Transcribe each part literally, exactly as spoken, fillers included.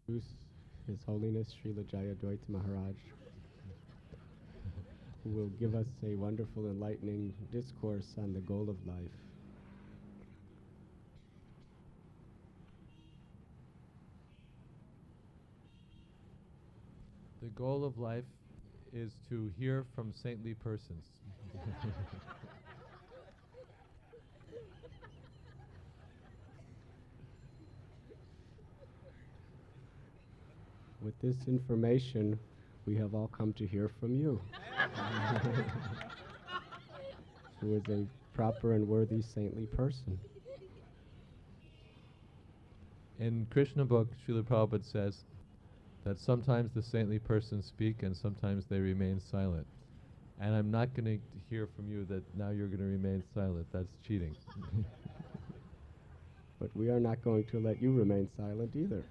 introduce His Holiness Srila Jayadvaita Maharaj, who will give us a wonderful, enlightening discourse on the goal of life. The goal of life is to hear from saintly persons. With this information, we have all come to hear from you, who is a proper and worthy saintly person. In Krishna book, Srila Prabhupada says that sometimes the saintly persons speak and sometimes they remain silent. And I'm not going to hear from you that now you're going to remain silent. That's cheating. But we are not going to let you remain silent either.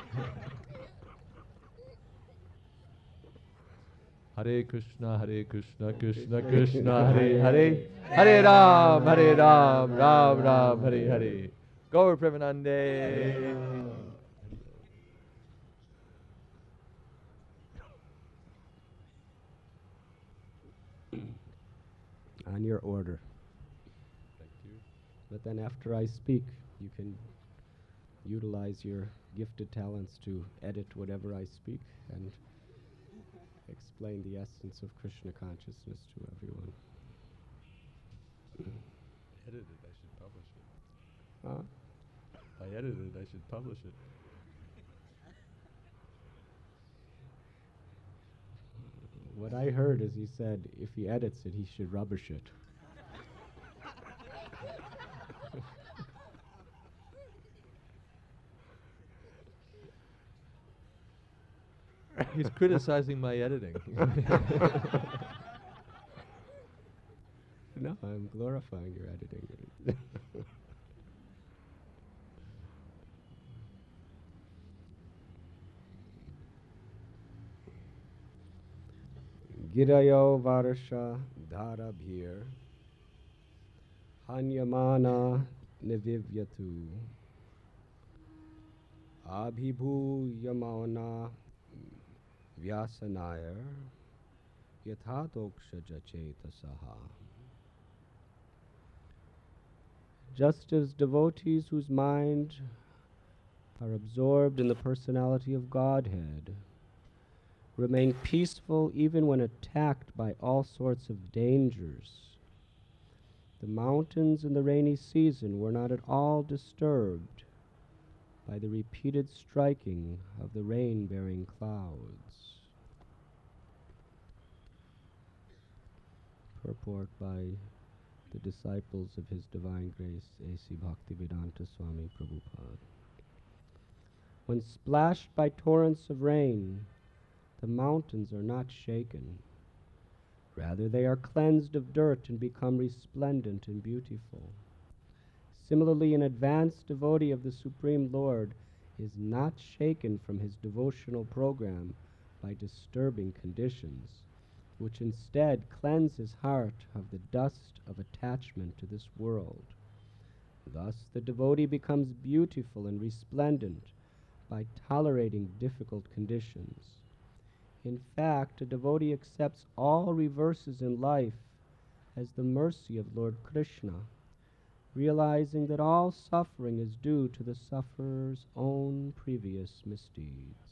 Hare Krishna, Hare Krishna, Krishna Krishna, Hare Hare, Hare Ram, Hare Ram, Ram Ram, Hare Hare. Gaur Premanande. On your order. Thank you. But then after I speak, you can utilize your gifted talents to edit whatever I speak and explain the essence of Krishna consciousness to everyone. Edited, I should publish it. Huh? I edited, I should publish it. What I heard is he said if he edits it, he should rubbish it. He's criticizing my editing. No, I'm glorifying your editing. Girayo Varsha Dharabhir Hanyamana Nivivyatu Abhibhu Yamana Vyasanayar Yathatoksha Jachetasaha. Just as devotees whose mind are absorbed in the personality of Godhead remain peaceful even when attacked by all sorts of dangers, the mountains in the rainy season were not at all disturbed by the repeated striking of the rain-bearing clouds. Purport by the disciples of His Divine Grace, A C Bhaktivedanta Swami Prabhupada. When splashed by torrents of rain, the mountains are not shaken. Rather, they are cleansed of dirt and become resplendent and beautiful. Similarly, an advanced devotee of the Supreme Lord is not shaken from his devotional program by disturbing conditions, which instead cleanse his heart of the dust of attachment to this world. Thus, the devotee becomes beautiful and resplendent by tolerating difficult conditions. In fact, a devotee accepts all reverses in life as the mercy of Lord Krishna, realizing that all suffering is due to the sufferer's own previous misdeeds.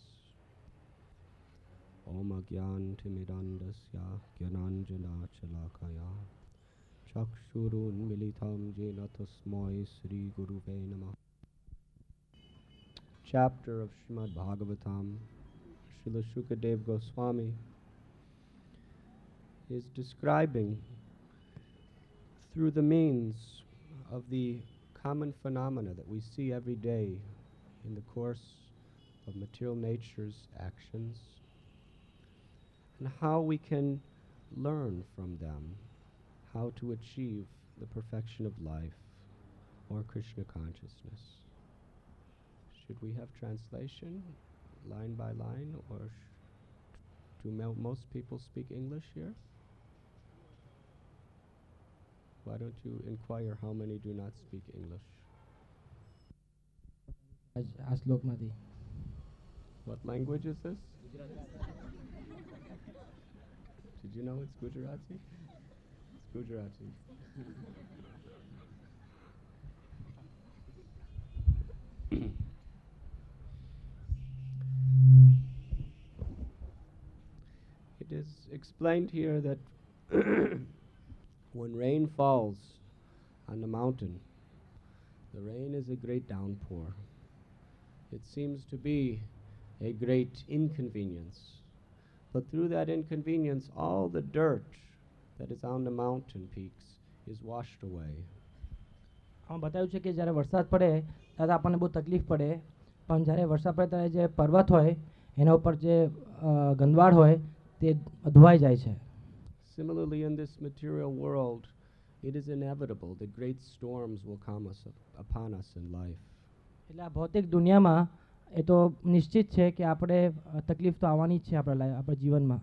Om Agyan Timidandasya Gyananjana Chalakaya Chakshurun Militam Jena Tasmai Sri Guruve Namah. Chapter of Srimad Bhagavatam. Srila Shukadev Goswami is describing through the means of the common phenomena that we see every day in the course of material nature's actions, and how we can learn from them how to achieve the perfection of life or Krishna consciousness. Should we have translation line by line, or sh- do mo- most people speak English here? Why don't you inquire how many do not speak English? आज आज लोकमध्ये What language is this? Did you know it's Gujarati? It's Gujarati. It is explained here that when rain falls on the mountain, the rain is a great downpour. It seems to be a great inconvenience. But through that inconvenience, all the dirt that is on the mountain peaks is washed away. આમાં બતાવ્યું છે કે જ્યારે વરસાદ પડે ત્યારે આપણને બહુ તકલીફ પડે, પણ જ્યારે વરસાદ પડે ત્યારે જે પર્વત હોય એના ઉપર જે અ, ગંદવાડ હોય તે ધોવાઈ જાય છે. Similarly, in this material world, it is inevitable that great storms will come us, upon us in life. એટલે આ ભૌતિક દુનિયામાં એ તો નિશ્ચિત છે કે આપણે અ, તકલીફ તો આવવાની જ છે આપણા લાઈ- આપણા જીવનમાં.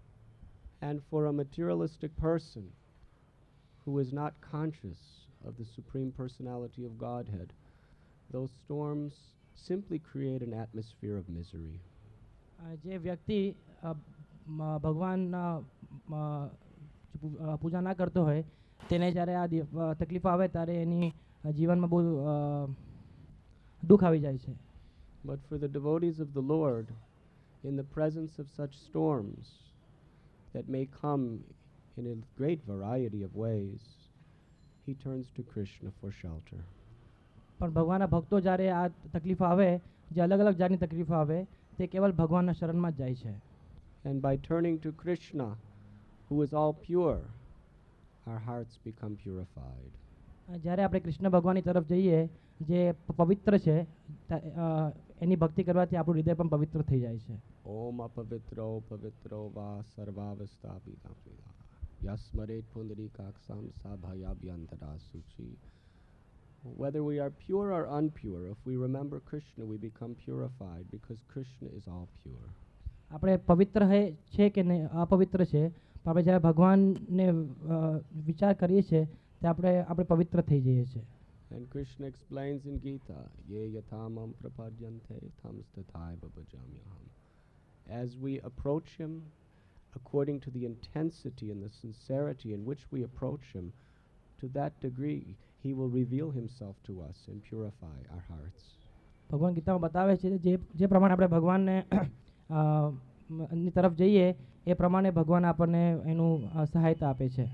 And for a materialistic person who is not conscious of the Supreme Personality of Godhead, those storms simply create an atmosphere of misery. અ, જે વ્યક્તિ અ, મ- ભગવાનના મ, પૂ- અ, પૂજા ના કરતો હોય તેને જ્યારે આ દી- અ, તકલીફ આવે ત્યારે એની અ, જીવનમાં બહુ અ, દુઃખ આવી જાય છે. But for the devotees of the Lord, in the presence of such storms that may come in a great variety of ways, he turns to Krishna for shelter. પણ ભગવાનના ભક્તો જ્યારે આ તકલીફ આવે, જે અલગ અલગ જાતની તકલીફ આવે તે કેવલ ભગવાનના શરણમાં જ જાય છે. And by turning to Krishna, who is all pure, our hearts become purified. અ, જ્યારે આપણે કૃષ્ણ ભગવાનની તરફ જઈએ જે પ- પવિત્ર છે ત- અ, એની ભક્તિ કરવાથી આપણું હૃદય પણ પવિત્ર થઈ જાય છે. Om apavitro pavitro va sarvavasta vidapida. Yasmaret pundarikaksam sabhayabhyantara suchi. Whether we are pure or unpure, if we remember Krishna, we become purified because Krishna is all pure. આપણે પવિત્ર હે છે કે નહીં અપવિત્ર છે, પણ આપણે જ્યારે ભગવાનને અ, વિચાર કરીએ છીએ ત્યારે આપણે આપણે પવિત્ર થઈ જઈએ છીએ. And Krishna explains in Gita, Ye yatamam prapadyante tam stathaiva bhajamyaham. As we approach him, according to the intensity and the sincerity in which we approach him, to that degree he will reveal himself to us and purify our hearts. ભગવાન ગીતામાં બતાવે છે જે જે પ્રમાણે આપણે ભગવાનને અ, મ- ની તરફ જઈએ એ પ્રમાણે ભગવાન આપણને એનું અ, સહાયતા આપે છે.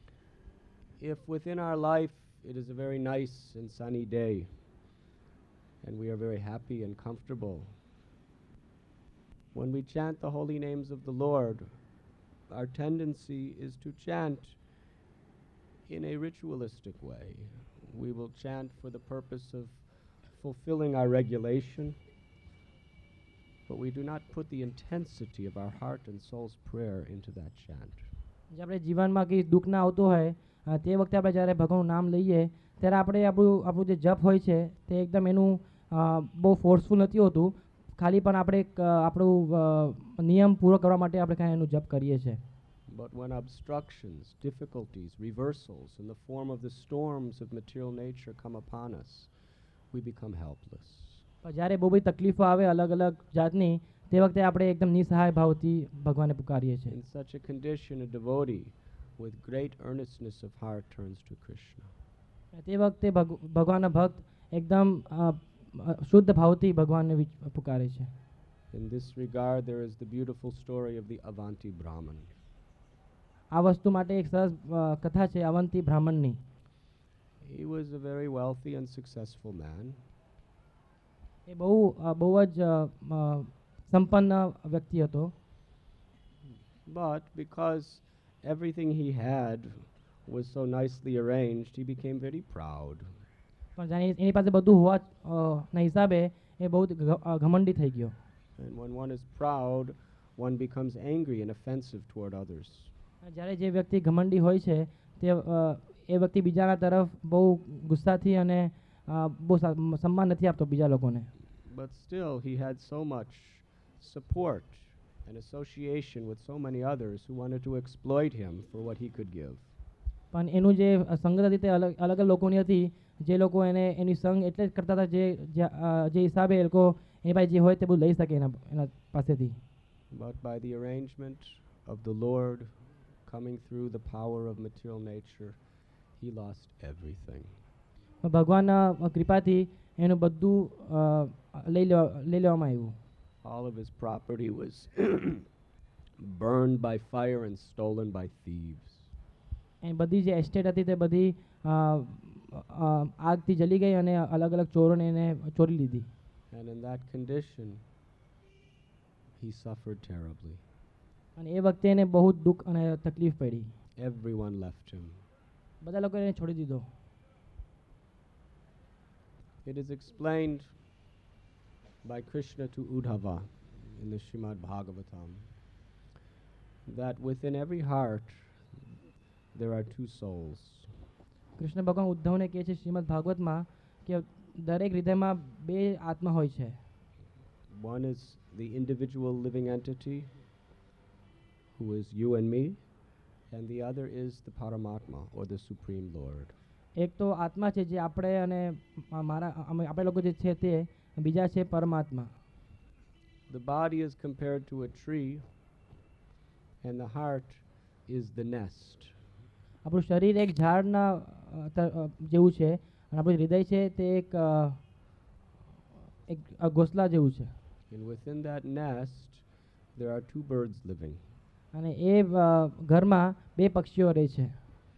If within our life it is a very nice and sunny day, and we are very happy and comfortable, when we chant the holy names of the Lord, our tendency is to chant in a ritualistic way. We will chant for the purpose of fulfilling our regulation, but we do not put the intensity of our heart and soul's prayer into that chant. જે આપણે જીવનમાં કંઈ દુઃખ ના આવતું હોય અ, તે વખતે આપણે જ્યારે ભગવાનનું નામ લઈએ ત્યારે આપણે આપણું આપણું જે જપ હોય છે તે એકદમ એનું અ, બહુ ફોર્સફુલ નથી હોતું, ખાલી પણ આપણે એક, અ, આપણું અ, નિયમ પૂરો કરવા માટે આપણે કાંઈ એનું જપ કરીએ છીએ. But when obstructions, difficulties, reversals in the form of the storms of material nature come upon us, we become helpless. પણ જ્યારે બહુ બધી તકલીફો આવે અલગ અલગ જાતની તે વખતે આપણે એકદમ નિસહાય ભાવથી ભગવાનને પુકારીએ છીએ. In such a condition, a devotee with great earnestness of heart turns to Krishna. તે વખતે ભગ- ભગવાનના ભક્ત એકદમ અ, અ, શુદ્ધ ભાવથી ભગવાનને વિચ- પુકારે છે. In this regard, there is the beautiful story of the Avanti Brahman. આ વસ્તુ માટે એક સરસ અ, કથા છે અવંતી બ્રાહ્મણની. He was a very wealthy and successful man, એ બહુ અ, બહુ જ અ, અ, સંપન્ન વ્યક્તિ હતો, but because everything he had was so nicely arranged, he became very proud. પણ જાણે એની પાસે બધું હોવા અ, ના હિસાબે એ બહુ જ ઘ- અ, ઘમંડી થઈ ગયો. And when one is proud, one becomes angry and offensive toward others. જ્યારે જે વ્યક્તિ ઘમંડી હોય છે તે અ, એ વ્યક્તિ બીજાના તરફ બહુ ગુસ્સાથી અને અ, બહુ સા- સન્માન નથી આપતો બીજા લોકોને. But still, he had so much support and association with so many others who wanted to exploit him for what he could give. પણ એનું જે સંગત હતી તે અલગ અલગ અલગ લોકોની હતી જે લોકો એને એની સંગ એટલે જ કરતા હતા જે જે અ, જે હિસાબે એ લોકો એની પાસે જે હોય તે બધું લઈ શકે એના એના પાસેથી. But by the arrangement of the Lord coming through the power of material nature, he lost everything. ભગવાનના કૃપાથી એનું બધું અ, લઈ લેવા લઈ લેવામાં આવ્યું. All of his property was burned by fire and stolen by thieves. એ બધી જે એસ્ટેટ હતી તે બધી અ, અ, આગથી જલી ગઈ અને અલગ અલગ ચોરોને એને ચોરી લીધી. And in that condition, he suffered terribly. અને એ વખતે એને બહુ જ દુઃખ અને તકલીફ પડી. Everyone left him. બધા લોકો એને છોડી દીધો. It is explained by Krishna to Uddhava in the Srimad Bhagavatam that within every heart there are two souls. Krishna ભગવાન ઉદ્ધવને કહે છે શ્રીમદ ભાગવતમાં કે દરેક હૃદયમાં બે આત્મા હોય છે. One is the individual living entity, who is you and me, and the other is the Paramatma, or the Supreme Lord. એક તો આત્મા છે જે આપણે અને મારા અમે આપણે લોકો જે છે તે, બીજા છે પરમાત્મા. The body is compared to a tree, and the heart is the nest. આપણું શરીર એક ઝાડના અ, ત- અ, જેવું છે અને આપણું હૃદય છે તે એક અ, એક અ, ઘોંસલા જેવું છે. And within that nest, there are two birds living. અને એ અ, ઘરમાં બે પક્ષીઓ રહે છે.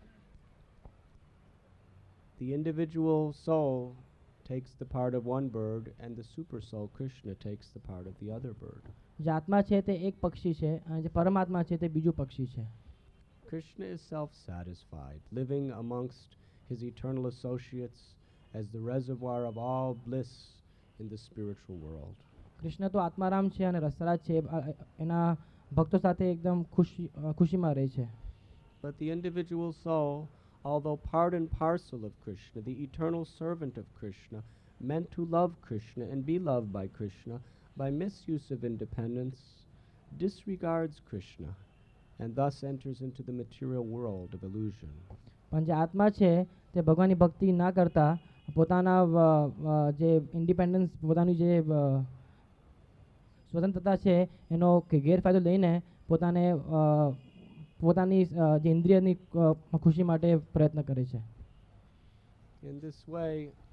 The individual soul takes the part of one bird, and the super soul, Krishna, takes the part of the other bird. જે આત્મા છે તે એક પક્ષી છે અને જે પરમાત્મા છે તે બીજું પક્ષી છે. Krishna is self-satisfied, living amongst his eternal associates as the reservoir of all bliss in the spiritual world. Krishna તો આત્મારામ છે અને રસરાજ છે. અ, અ, એના ભક્તો સાથે એકદમ ખુશી અ, ખુશીમાં રહે છે. But the individual soul, although part and parcel of Krishna, the eternal servant of Krishna, meant to love Krishna and be loved by Krishna, by misuse of independence, disregards Krishna and thus enters into the material world of illusion. પણ જે આત્મા છે તે ભગવાનની ભક્તિ ના કરતા પોતાના અ, અ, જે ઇન્ડિપેન્ડન્સ પોતાની જે અ, સ્વતંત્રતા છે એનો કે ગેરફાયદો લઈને પોતાને અ, પોતાની અ, જે ઇન્દ્રિયની અ, ખુશી માટે પ્રયત્ન કરે છે. In this way,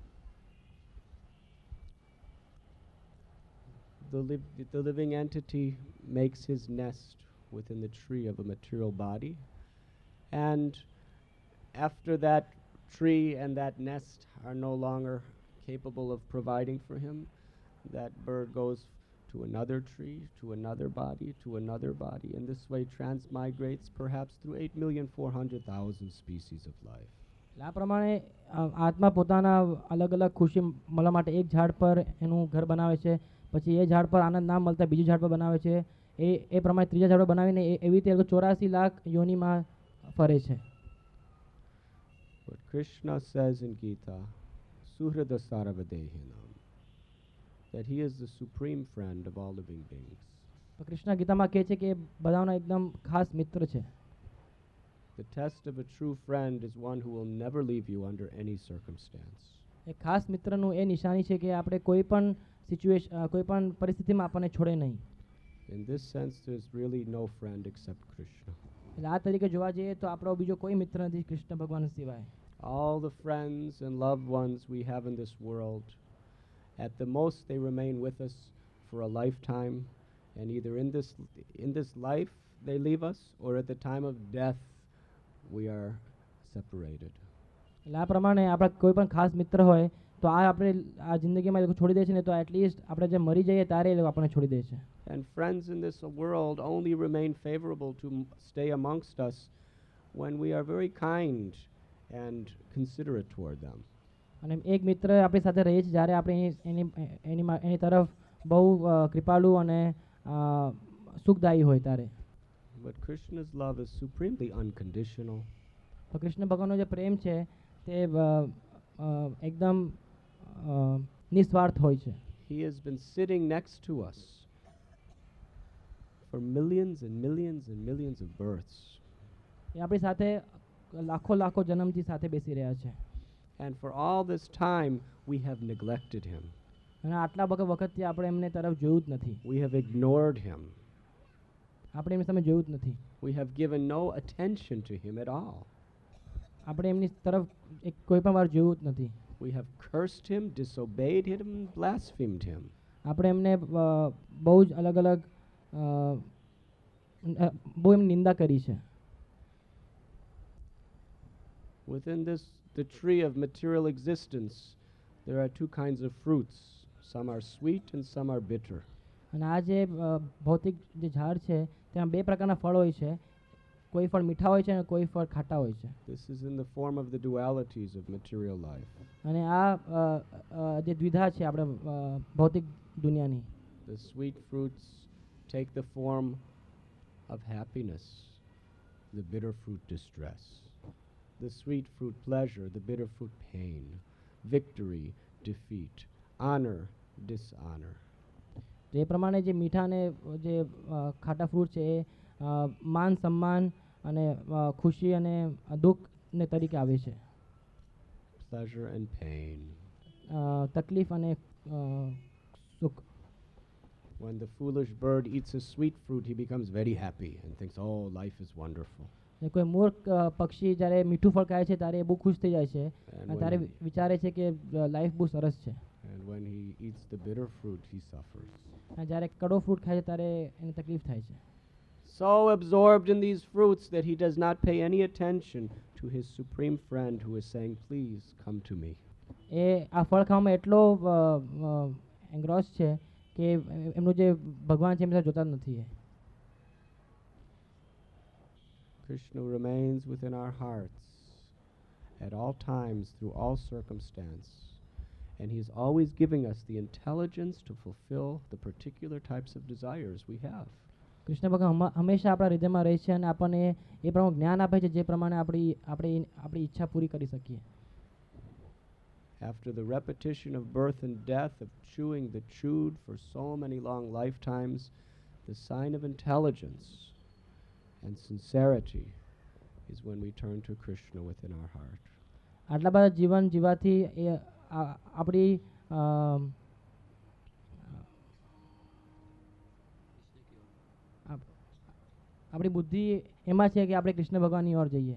the, liv- the living entity makes his nest within the tree of a material body, and after that tree and that nest are no longer capable of providing for him, that bird goes to another tree, to another body, to another body, and this way transmigrates perhaps through eight million four hundred thousand species of life. એટલે આ પ્રમાણે અ, આત્મા પોતાના અલગ અલગ ખુશી મળવા માટે એક ઝાડ પર એનું ઘર બનાવે છે, પછી એ ઝાડ પર આનંદ ના મળતા બીજું ઝાડ પર બનાવે છે, એ એ પ્રમાણે ત્રીજા ઝાડ પર બનાવીને એ- એવી રીતે એ લોકો ચોરાસી લાખ યોનિમાં ફરે છે. But Krishna says in Gita, Suhrada Sarvadehinam, that he is the supreme friend of all living beings. તો કૃષ્ણ ગીતામાં કહે છે કે એ બધાનો એકદમ ખાસ મિત્ર છે. The test of a true friend is one who will never leave you under any circumstance. એ ખાસ મિત્રનું એ નિશાની છે કે આપણે કોઈ પણ સિચ્યુએશન કોઈ પણ પરિસ્થિતિમાં આપણને છોડે નહીં. In this sense, there's really no friend except Krishna. એટલે આ તરીકે જોવા જઈએ તો આપણો બીજો કોઈ મિત્ર નથી કૃષ્ણ ભગવાન સિવાય. All the friends and loved ones we have in this world, at the most they remain with us for a lifetime, and either in this in this life they leave us, or at the time of death we are separated. એટલે આ પ્રમાણે આપણા કોઈ પણ ખાસ મિત્ર હોય તો આ આપણે આ જિંદગીમાં એ લોકો છોડી દે છે ને તો એટલીસ્ટ આપણે જે મરી જઈએ ત્યારે એ લોકો આપણને છોડી દે છે. And friends in this world only remain favorable to m- stay amongst us when we are very kind and considerate toward them. અને એક મિત્ર આપણી સાથે રહે છે જ્યારે આપણે એની એની એની મા- એની તરફ બહુ અ, કૃપાળુ અને અ, સુખદાયી હોય ત્યારે. But Krishna's love is supremely unconditional. તો કૃષ્ણ ભગવાનનો જે પ્રેમ છે તે અ, અ, એકદમ અ, નિસ્વાર્થ હોય છે. He has been sitting next to us for millions and millions and millions of births. એ આપણી સાથે લાખો લાખો જન્મથી સાથે બેસી રહ્યા છે. And for all this time, we have neglected him. અને આટલા વખત વખતથી આપણે એમને તરફ જોયું જ નથી, We have ignored him. આપણે એમની સામે જોયું જ નથી, We have given no attention to him at all. આપણે એમની તરફ એક કોઈ પણ વાર જોયું જ નથી. We have cursed him, disobeyed him, and blasphemed him. આપણે એમને અ, બહુ જ અલગ અલગ અ, અ, બહુ એમની નિંદા કરી છે. Within this, the tree of material existence, there are two kinds of fruits. Some are sweet and some are bitter. અને આ જે અ, ભૌતિક જે ઝાડ છે તેમાં બે પ્રકારના ફળ હોય છે, કોઈ ફળ મીઠા હોય છે અને કોઈ ફળ ખાટા હોય છે. This is in the form of the dualities of material life. અને આ અ, અ, જે દ્વિધા છે આપણે અ, ભૌતિક દુનિયાની, The sweet fruits take the form of happiness, the bitter fruit distress. The sweet fruit pleasure, the bitter fruit pain. Victory, defeat. Honor, dishonor. તો એ પ્રમાણે જે મીઠા અને જે અ, ખાટા ફ્રૂટ છે એ અ, માન સન્માન અને અ, ખુશી અને દુઃખને તરીકે આવે છે. Pleasure and pain. અ, તકલીફ અને અ, સુખ. When the foolish bird eats a sweet fruit, he becomes very happy and thinks, oh, life is wonderful. ને કોઈ મૂર્ખ અ, પક્ષી જ્યારે મીઠું ફળ ખાય છે ત્યારે એ બહુ ખુશ થઈ જાય છે And અને ત્યારે when, વિ- વિચારે છે કે લાઈફ બહુ સરસ છે. and when he eats the bitter fruit, he suffers. અને જ્યારે કડવો ફ્રૂટ ખાય છે ત્યારે એને તકલીફ થાય છે. So absorbed in these fruits that he does not pay any attention to his supreme friend who is saying, please come to me. એ આ ફળ ખાવામાં એટલો એંગ્રોસ છે કે એમનું જે ભગવાન છે એમની સાથે જોતા જ નથી એ. Krishna remains within our hearts at all times, through all circumstance, and he is always giving us the intelligence to fulfill the particular types of desires we have. Krishna ભગવાન હમ- હંમેશા આપણા હૃદયમાં રહે છે અને આપણને એ પ્રમાણે જ્ઞાન આપે છે જે પ્રમાણે આપણી આપણે આપણી ઈચ્છા પૂરી કરી શકીએ. After the repetition of birth and death, of chewing the chewed for so many long lifetimes, the sign of intelligence and sincerity is when we turn to Krishna within our heart. આટલા બધા જીવન જીવાથી એ આ- આપણી અમ, આપ- આપણી બુદ્ધિ એમાં છે કે આપણે કૃષ્ણ ભગવાનની ઓર જઈએ.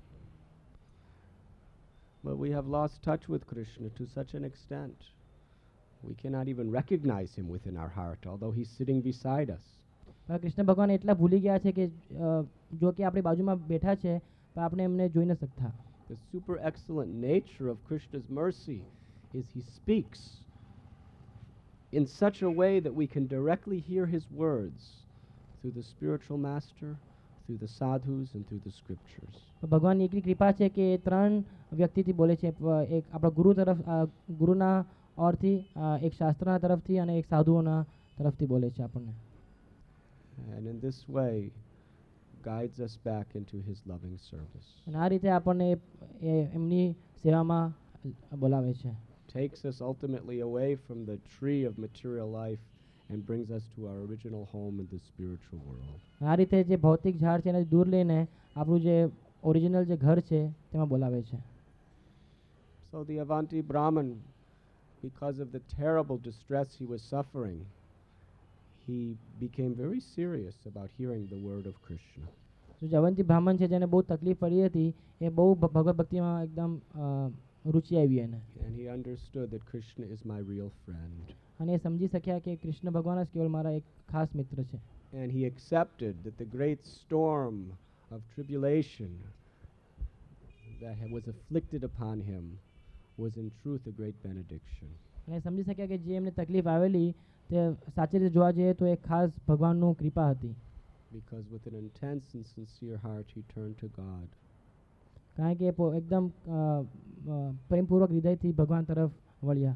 But we have lost touch with Krishna to such an extent. We cannot even recognize him within our heart, although he's sitting beside us. પણ કૃષ્ણ ભગવાન એટલા ભૂલી ગયા છે કે અ, જો કે આપણી બાજુમાં બેઠા છે પણ આપણે એમને જોઈ ન શકતા. The super excellent nature of Krishna's mercy is he speaks in such a way that we can directly hear his words through the spiritual master, through the sadhus, and through the scriptures. તો ભગવાનની એટલી કૃપા છે કે એ ત્રણ વ્યક્તિથી બોલે છે, પ- એક આપણા ગુરુ તરફ અ, ગુરુના ઓરથી, અ, એક શાસ્ત્રના તરફથી અને એક સાધુઓના તરફથી બોલે છે આપણને. And in this way guides us back into his loving service. અને આ રીતે આપણને એ- એ એમની સેવામાં બોલાવે છે. Takes us ultimately away from the tree of material life and brings us to our original home in the spiritual world. આ રીતે જે ભૌતિક ઝાડ છે એનાથી દૂર લઈને આપણું જે ઓરિજિનલ જે ઘર છે તેમાં બોલાવે છે. So the Avanti Brahman, because of the terrible distress he was suffering, he became very serious about hearing the word of Krishna. જો જવંતી બ્રાહ્મણ છે જેને બહુ તકલીફ પડી હતી એ બહુ ભ- ભગવત ભક્તિમાં એકદમ અ, રુચિ આવી એને, And he understood that Krishna is my real friend. અને એ સમજી શક્યા કે કૃષ્ણ ભગવાન જ કેવળ મારા એક ખાસ મિત્ર છે. And he accepted that the great storm of tribulation that ha- was afflicted upon him was in truth a great benediction. અને એ સમજી શક્યા કે જે એમને તકલીફ આવેલી તે સાચી રીતે જોવા જઈએ તો એક ખાસ ભગવાનનું કૃપા હતી. Because with an intense and sincere heart he turned to God. કારણ કે એ પો- એકદમ અ, અ, પ્રેમપૂર્વક હૃદયથી ભગવાન તરફ વળ્યા.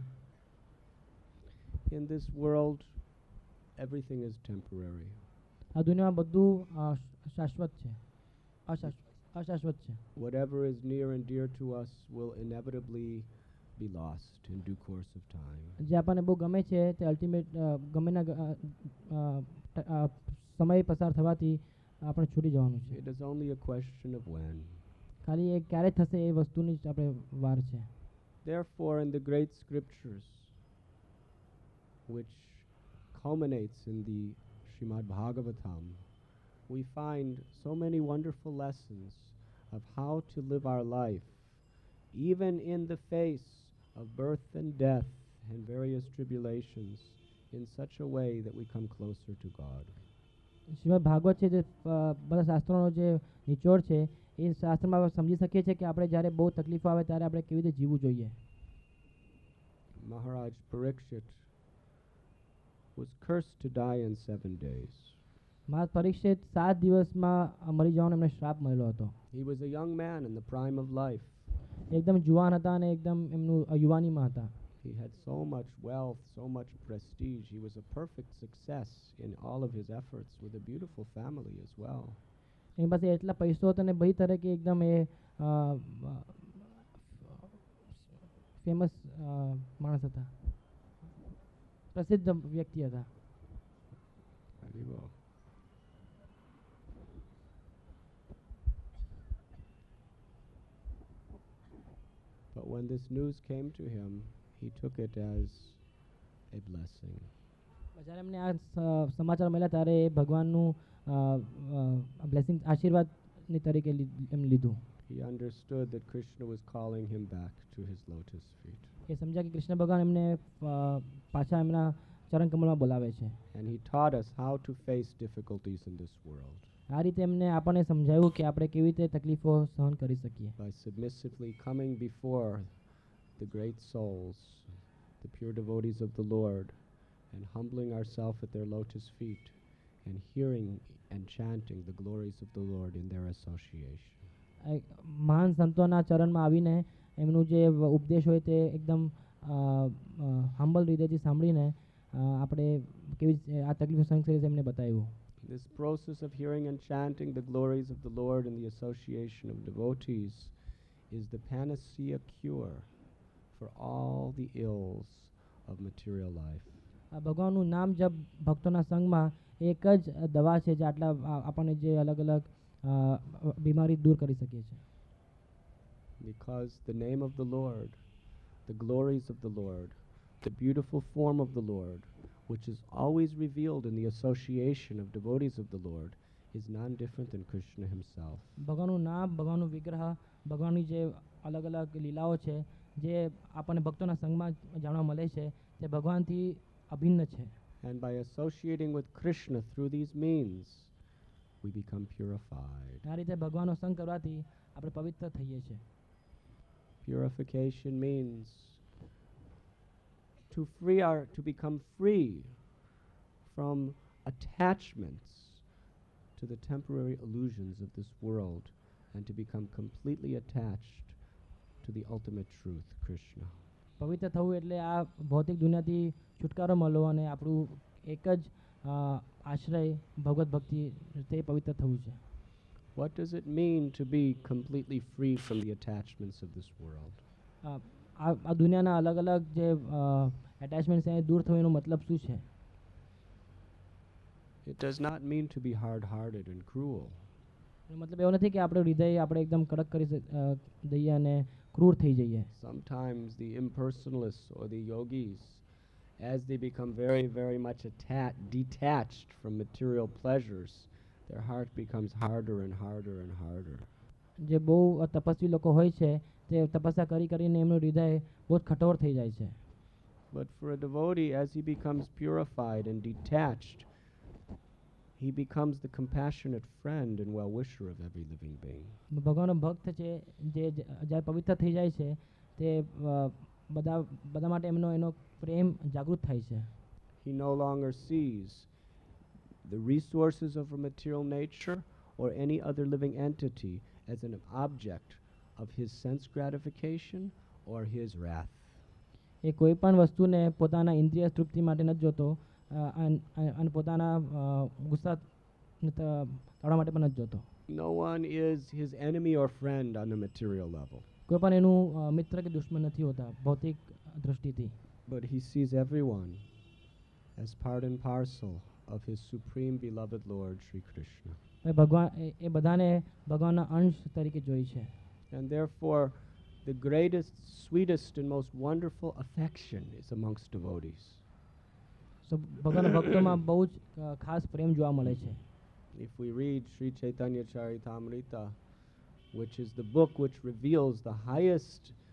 In this world, everything is temporary. આ દુનિયામાં બધું અ, શાશ્વત છે, અશાશ્વત અશાશ્વત છે. Whatever is near and dear to us will inevitably be lost in due course of time. જે આપણને બહુ ગમે છે તે અલ્ટિમેટ ગમેના ગ- અ, અ, ટ- અ, સમય પસાર થવાથી આપણે છૂટી જવાનું છે. It is only a question of when. ખાલી એ ક્યારે થશે એ વસ્તુની જ આપણે વાર છે. Therefore, in the great scriptures, which culminates in the Srimad Bhagavatam, we find so many wonderful lessons of how to live our life, even in the face of birth and death and various tribulations, in such a way that we come closer to God. Shrimad Bhagavat છે જે અ, બધા શાસ્ત્રોનો જે નિચોડ છે એ શાસ્ત્રમાં સમજી શકીએ છીએ કે આપણે જ્યારે બહુ તકલીફો આવે ત્યારે આપણે કેવી રીતે જીવવું જોઈએ. Maharaj Parikshit was cursed to die in seven days. મહારાજ પરીક્ષિત સાત દિવસમાં અ, મરી જવાનો એમને શ્રાપ મળેલો હતો. He was a young man in the prime of life. એકદમ જુવાન હતા અને એકદમ એમનું અ, યુવાનીમાં હતા. He had so much wealth, so much prestige. He was a perfect success in all of his efforts with a beautiful family as well. એની પાસે એટલા પૈસો હતો ને બધી તરીકે એકદમ એ ફેમસ માણસ હતા, પ્રસિદ્ધ વ્યક્તિ હતા. Very well. But when this news came to him, he took it as a blessing. જ્યારે એમને આ સ- સમાચાર મળ્યા ત્યારે એ ભગવાનનું બ્લેસિંગ આશીર્વાદની તરીકે લી- એમ લીધું. He understood that Krishna was calling him back to his lotus feet. એ સમજ્યા કે કૃષ્ણ ભગવાન એમને અ, પાછા એમના ચરણ કમળમાં બોલાવે છે. And he taught us how to face difficulties in this world આ રીતે એમને આપણને સમજાવ્યું કે આપણે કેવી રીતે તકલીફો સહન કરી શકીએ. by submissively coming before the great souls, the pure devotees of the Lord, and humbling ourselves at their lotus feet and hearing and chanting the glories of the Lord in their association. આ મહાન સંતોના ચરણમાં આવીને એમનું જે વ- ઉપદેશ હોય તે એકદમ હમ્બલ હૃદયથી સાંભળીને અ, આપણે કેવી રીતે આ તકલીફો સહન કરી છે એમને બતાવ્યું. This process of hearing and chanting the glories of the Lord in the association of devotees is the panacea cure for all the ills of material life. આ ભગવાનનું નામ જપ ભક્તોના સંગમાં એક જ દવા છે જે આટલા આ- આપણને જે અલગ અલગ અ, બીમારી દૂર કરી શકીએ છીએ. Because the name of the Lord, the glories of the Lord, the beautiful form of the Lord, which is always revealed in the association of devotees of the Lord, is none different than Krishna himself. ભગવાનનું નામ, ભગવાનનું વિગ્રહ, ભગવાનની જે અલગ અલગ લીલાઓ છે જે આપણને ભક્તોના સંગમાં જાણવા મળે છે તે ભગવાનથી અભિન્ન છે. And by associating with Krishna through these means, we become purified. આ રીતે ભગવાનનો સંગ કરવાથી આપણે પવિત્ર થઈએ છીએ. Purification means to free our to become free from attachments to the temporary illusions of this world and to become completely attached to the ultimate truth, Krishna. પવિત્ર થવું એટલે આ ભૌતિક દુનિયાથી છુટકારો મળવો અને આપણું એક જ અ, આશ્રય ભગવત ભક્તિ તે પવિત્ર થવું છે. What does it mean to be completely free from the attachments of this world? અ, આ આ દુનિયાના અલગ અલગ જે એટેચમેન્ટ છે એ દૂર થવું એનો મતલબ શું છે? It does not mean to be hard-hearted and cruel. એનો મતલબ એવો નથી કે આપણું હૃદય આપણે એકદમ કડક કરી શ- અ, દઈએ અને ક્રૂર થઈ જઈએ. Sometimes the impersonalists or the yogis, as they become very, very much atta- detached from material pleasures, their heart becomes harder and harder and harder. જે બહુ તપસ્વી લોકો હોય છે તે તપસ્યા કરી કરીને એમનું હૃદય બહુ જ કઠોર થઈ જાય છે. But for a devotee, as he becomes purified and detached, he becomes the compassionate friend and well-wisher of every living being. ભગવાનનો ભક્ત છે જે જ- જ્યારે પવિત્ર થઈ જાય છે તે અ, બધા બધા માટે એમનો એનો પ્રેમ જાગૃત થાય છે. He no longer sees the resources of a material nature or any other living entity as an object of his sense gratification or his wrath. એ કોઈ પણ વસ્તુને પોતાના ઇન્દ્રિય તૃપ્તિ માટે નથી જોતો અ, અન- અ- અને પોતાના અ, ગુસ્સા ન- ત- કાઢવા માટે પણ નથી જોતો. No one is his enemy or friend on the material level, કોઈ પણ એનું અ, મિત્ર કે દુશ્મન નથી હોતા ભૌતિક દૃષ્ટિથી. but he sees everyone as part and parcel of his supreme beloved Lord Sri Krishna. એ ભગવાન એ- એ બધાને ભગવાનના અંશ તરીકે જોઈ છે. And therefore, the greatest, sweetest, and most wonderful affection is amongst devotees. સો ભગવાનના ભક્તોમાં બહુ જ અ, ખાસ પ્રેમ જોવા મળે છે. If we read Sri Chaitanya Charitamrita, which is the book which reveals the highest uh,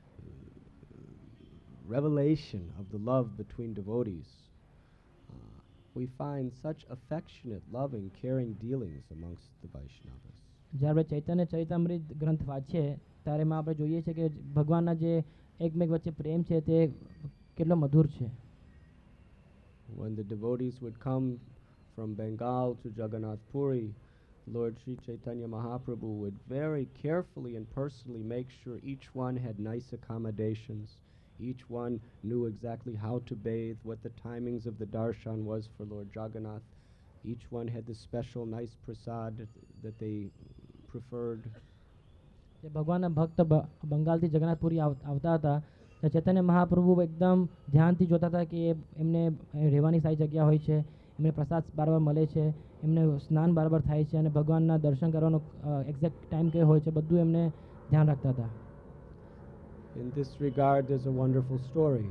revelation of the love between devotees, uh, we find such affectionate, loving, caring dealings amongst the Vaishnavas. જ્યારે આપણે ચૈતન્ય ચરિતામૃત ગ્રંથ વાંચીએ ત્યારે એમાં આપણે જોઈએ છીએ કે ભગવાનના જે એકમેક વચ્ચે પ્રેમ છે તે કેટલો મધુર છે. When the devotees would come from Bengal to Jagannath Puri, Lord Sri Chaitanya Mahaprabhu would very carefully and personally make sure each one had nice accommodations, each one knew exactly how to bathe, what the timings of the darshan was for Lord Jagannath. Each one had the special nice prasad that they preferred. જે ભગવાનના ભક્ત બ- બંગાળથી જગન્નાથપુરી આવ- આવતા હતા તો ચૈતન્ય મહાપ્રભુ એકદમ ધ્યાનથી જોતા હતા કે એ- એમને રહેવાની સારી જગ્યા હોય છે, એમને પ્રસાદ બરાબર મળે છે, એમને સ્નાન બરાબર થાય છે અને ભગવાનના દર્શન કરવાનો એક્ઝેક્ટ ટાઈમ કયો હોય છે બધું એમને ધ્યાન રાખતા હતા. In this regard, there's a wonderful story.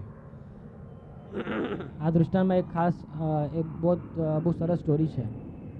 આ દૃષ્ટાંતમાં એક ખાસ અ, એક બહુ જ, અ, બહુ સરસ સ્ટોરી છે.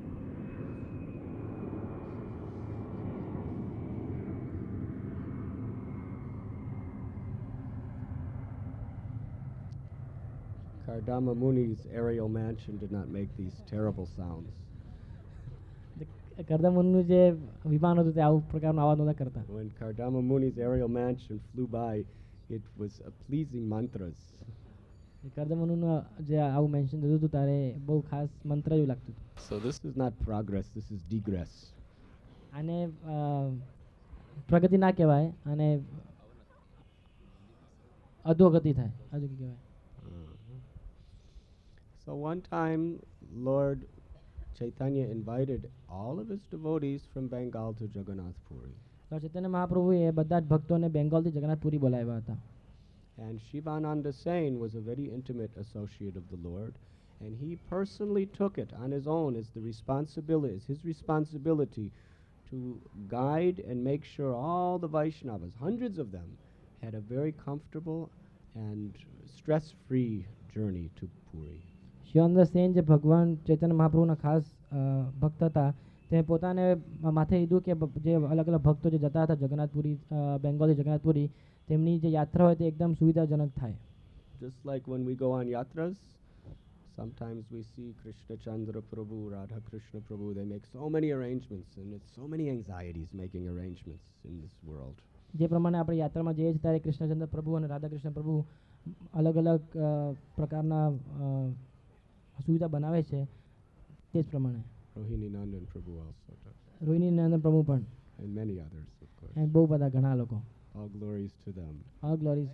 Kardama Muni's aerial mansion did not make these terrible sounds. કરદમુનિનું જે વિમાન હતું તે આવું પ્રકારનો અવાજ નહોતા કરતા. When Kardama Muni's aerial mansion flew by, it was a pleasing mantras. કરદમુનિનું જે આવું મેન્શન થતું હતું ત્યારે બહુ ખાસ મંત્ર જેવું લાગતું હતું. So this is not progress, this is degress. આને અ, પ્રગતિ ના કહેવાય, આને અધોગતિ થાય, અધોગતિ કહેવાય. Uh-huh. So one time, Lord Chaitanya invited all of his devotees from Bengal to Jagannath Puri. તો ચૈતન્ય મહાપ્રભુએ બધા જ ભક્તોને બેંગોલથી જગન્નાથપુરી બોલાવ્યા હતા. And Shivananda Sain was a very intimate associate of the Lord, and he personally took it on his own as the responsibility, as his responsibility to guide and make sure all the Vaishnavas, hundreds of them, had a very comfortable and stress-free journey to Puri. Shivanand Sen જે ભગવાન ચૈતન્ય મહાપ્રભુના ખાસ અ, ભક્ત હતા તે પોતાને માથે લીધું કે બ- જે અલગ અલગ ભક્તો જે જતા હતા જગન્નાથપુરી, અ, બેંગોલથી જગન્નાથપુરી, તેમની જે યાત્રા હોય તે એકદમ સુવિધાજનક થાય. Just like when we go on yatras, sometimes we see Krishna Chandra Prabhu, Radha Krishna Prabhu, they make so many arrangements, and it's so many anxieties making arrangements in this world. જે પ્રમાણે આપણે યાત્રામાં જઈએ છીએ ત્યારે કૃષ્ણચંદ્ર પ્રભુ અને રાધાકૃષ્ણ પ્રભુ અલગ અલગ અ, પ્રકારના અ, સુવિધા બનાવે છે તે જ પ્રમાણે Rohini Nandan Prabhu also does, Rohini Nandan પ્રભુ પણ, and many others, of course. અને બહુ બધા ઘણા લોકો. All glories to them. All glories.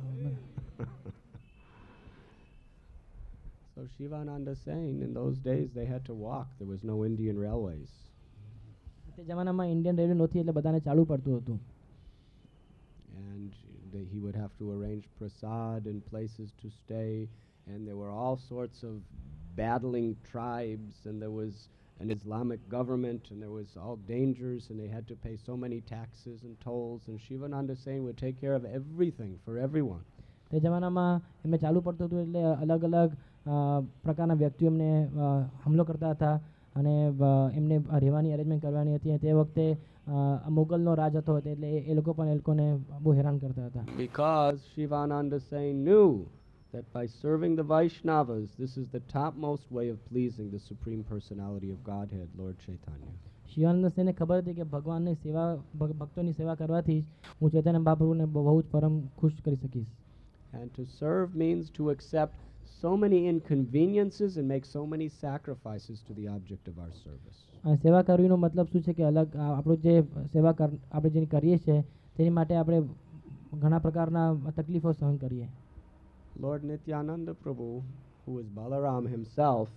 So Shivananda Sain, in those days they had to walk. There was no Indian railways. તે જમાનામાં Indian railway નહોતી એટલે બધાને ચાલવું પડતું હતું. And they, he would have to arrange prasad and places to stay, and there were all sorts of battling tribes, and there was an Islamic government, and there was all dangers, and they had to pay so many taxes and tolls, and Shivananda Sain would take care of everything for everyone. તે જમાનામાં એમને ચાલુ પડતું હતું એટલે અલગ અલગ અ, પ્રકારના વ્યક્તિઓ એમને અ, હુમલો કરતા હતા અને અ, એમને રહેવાની અરેન્જમેન્ટ કરવાની હતી. અને તે વખતે અ, મુગલનો રાજ હતો એટલે એ- એ લોકો પણ એ લોકોને બહુ હેરાન કરતા હતા. Because Shivananda Sain knew that by serving the Vaishnavas, this is the topmost way of pleasing the Supreme Personality of Godhead, Lord Chaitanya. Shivanand સેને ખબર હતી કે ભગવાનની સેવા ભગ- ભક્તોની સેવા કરવાથી જ હું ચૈતન્ય મહાપ્રભુને બહુ બહુ જ પરમ ખુશ કરી શકીશ. And to serve means to accept so many inconveniences and make so many sacrifices to the object of our service. અને સેવા કરવીનો મતલબ શું છે કે અલગ આ આપણું જે સેવા કર આપણે જેની કરીએ છીએ તેની માટે આપણે ઘણા પ્રકારના તકલીફો સહન કરીએ. Lord Nityananda Prabhu, who is Balaram himself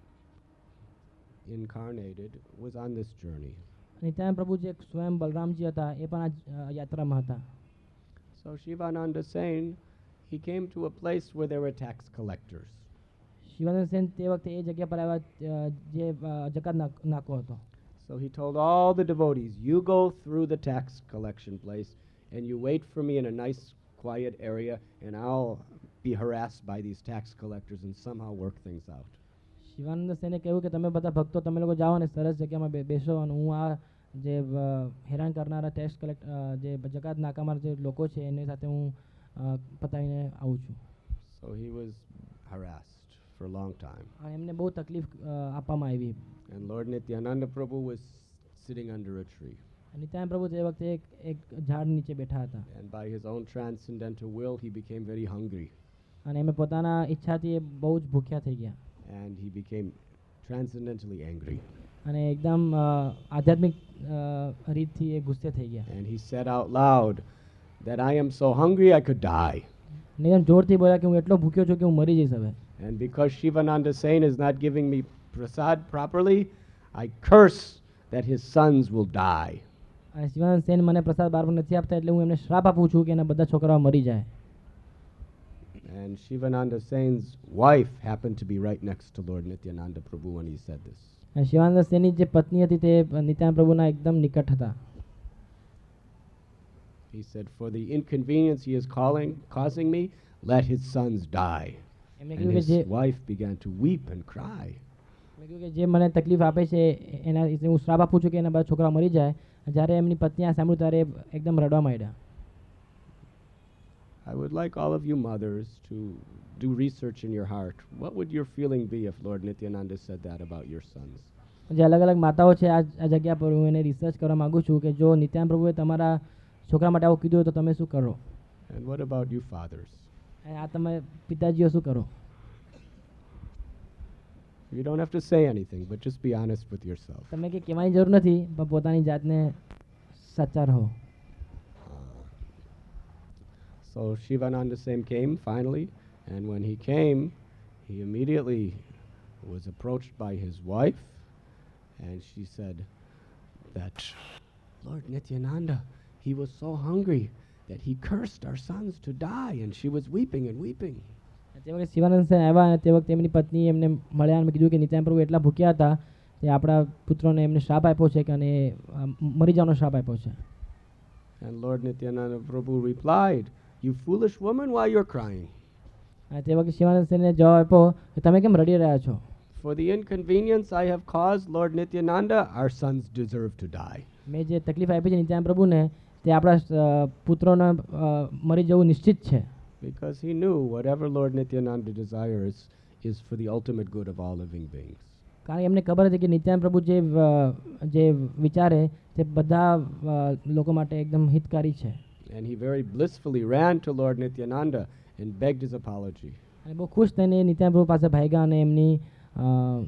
incarnated, was on this journey. Nityanand પ્રભુ જે સ્વયં બલરામજી હતા એ પણ આ જ, અ, યાત્રામાં હતા. So Shivananda Sain, he came to a place where there were tax collectors. Shivanand Sen તે વખતે એ જગ્યા પર આવ્યા અ, જે અ, જકાત નાક- નાકો હતો. So he told all the devotees, you go through the tax collection place and you wait for me in a nice quiet area and I'll be harassed by these tax collectors and somehow work things out. Shivanand સેને કહ્યું કે તમે બધા ભક્તો તમે લોકો જાઓ અને સરસ જગ્યામાં બે- બેસો અને હું આ જે અ, હેરાન કરનારા ટેક્સ કલેક્ટ જે જકાત નાકામાં જે લોકો છે એની સાથે હું અ, પતાવીને આવું છું. So he was harassed for a long time. અને એમને બહુ તકલીફ અ, આપવામાં આવી. And Lord Nityananda Prabhu was sitting under a tree. Nityanand પ્રભુ તે વખતે એક એક ઝાડ નીચે બેઠા હતા And by his own transcendental will, he became very hungry. અને એમને પોતાના ઈચ્છાથી એ બહુ જ ભૂખ્યા થઈ ગયા And he became transcendentally angry. અને એકદમ અ, આધ્યાત્મિક અ, રીતથી એ ગુસ્સે થઈ ગયા. And he said out loud that I am so hungry I could die. અને એકદમ જોરથી બોલ્યા કે હું એટલો ભૂખ્યો છું કે હું મરી જઈશ હવે. And because Shivananda Sain is not giving me prasad properly, I curse that his sons will die. અને શિવાનંદ સેન મને પ્રસાદ બાર નથી આપતા એટલે હું એમને શ્રાપ આપું છું કે એના બધા છોકરાઓ મરી જાય. And Shivananda Sain's wife happened to be right next to Lord Nityananda Prabhu when he said this. અને શિવાનંદ સેનની જે પત્ની હતી તે નિત્યાનંદ પ્રભુના એકદમ નિકટ હતા. He said, for the inconvenience he is calling, causing me, let his sons die. એમને And કહ્યું કે his જે wife began to weep and cry. એમને કહ્યું કે જે મને તકલીફ આપે છે એના વિશે હું શ્રાપ આપું છું કે એના બધા છોકરા મરી જાય. જ્યારે એમની પત્ની આ સાંભળ્યું ત્યારે એકદમ રડવા માંડ્યા. I would like all of you mothers to do research in your heart. What would your feeling be if Lord Nityananda said that about your sons? જે અલગ અલગ માતાઓ છે આ આ જગ્યા પર હું એને રિસર્ચ કરવા માગું છું કે જો નિત્યાનંદ પ્રભુએ તમારા છોકરા માટે આવું કીધું હોય તો તમે શું કરો And what about you fathers? અને આ તમે પિતાજીઓ શું કરો. You don't have to say anything, but just be honest with yourself. તમે કંઈ કહેવાની જરૂર નથી પણ પોતાની જાતને સાચા રહો. So Shivananda Sain came finally, and when he came, he immediately was approached by his wife, and she said that Lord Nityananda, he was so hungry that he cursed our sons to die, and she was weeping and weeping. તે વખતે શિવાનંદ સેન આવ્યા અને તે વખતે એમની પત્ની એમને મળ્યા અને કીધું કે નિત્યાનંદ પ્રભુ એટલા ભૂખ્યા હતા તે આપણા પુત્રોને એમને શ્રાપ આપ્યો છે કે અને અ, મરી જવાનો શ્રાપ આપ્યો છે. And Lord Nityananda Prabhu replied, you foolish woman, why you're crying? અને તે વખતે શિવાનંદ સેને જવાબ આપ્યો કે તમે કેમ રડી રહ્યા છો. For the inconvenience I have caused Lord Nityananda, our sons deserve to die. મેં જે તકલીફ આપી છે નિત્યાનંદ પ્રભુને તે આપણા અ, પુત્રોને અ, મરી જવું નિશ્ચિત છે. Because he knew whatever Lord Nityananda desires is for the ultimate good of all living beings. કારણ કે એમને ખબર હતી કે નિત્યાનંદ પ્રભુ જે અ, જે વિચારે તે બધા અ, લોકો માટે એકદમ હિતકારી છે. And he very blissfully ran to Lord Nityananda and begged his apology. અને બહુ ખુશ થઈને નિત્યાનંદ પ્રભુ પાસે ભાગ્યા અને એમની અ,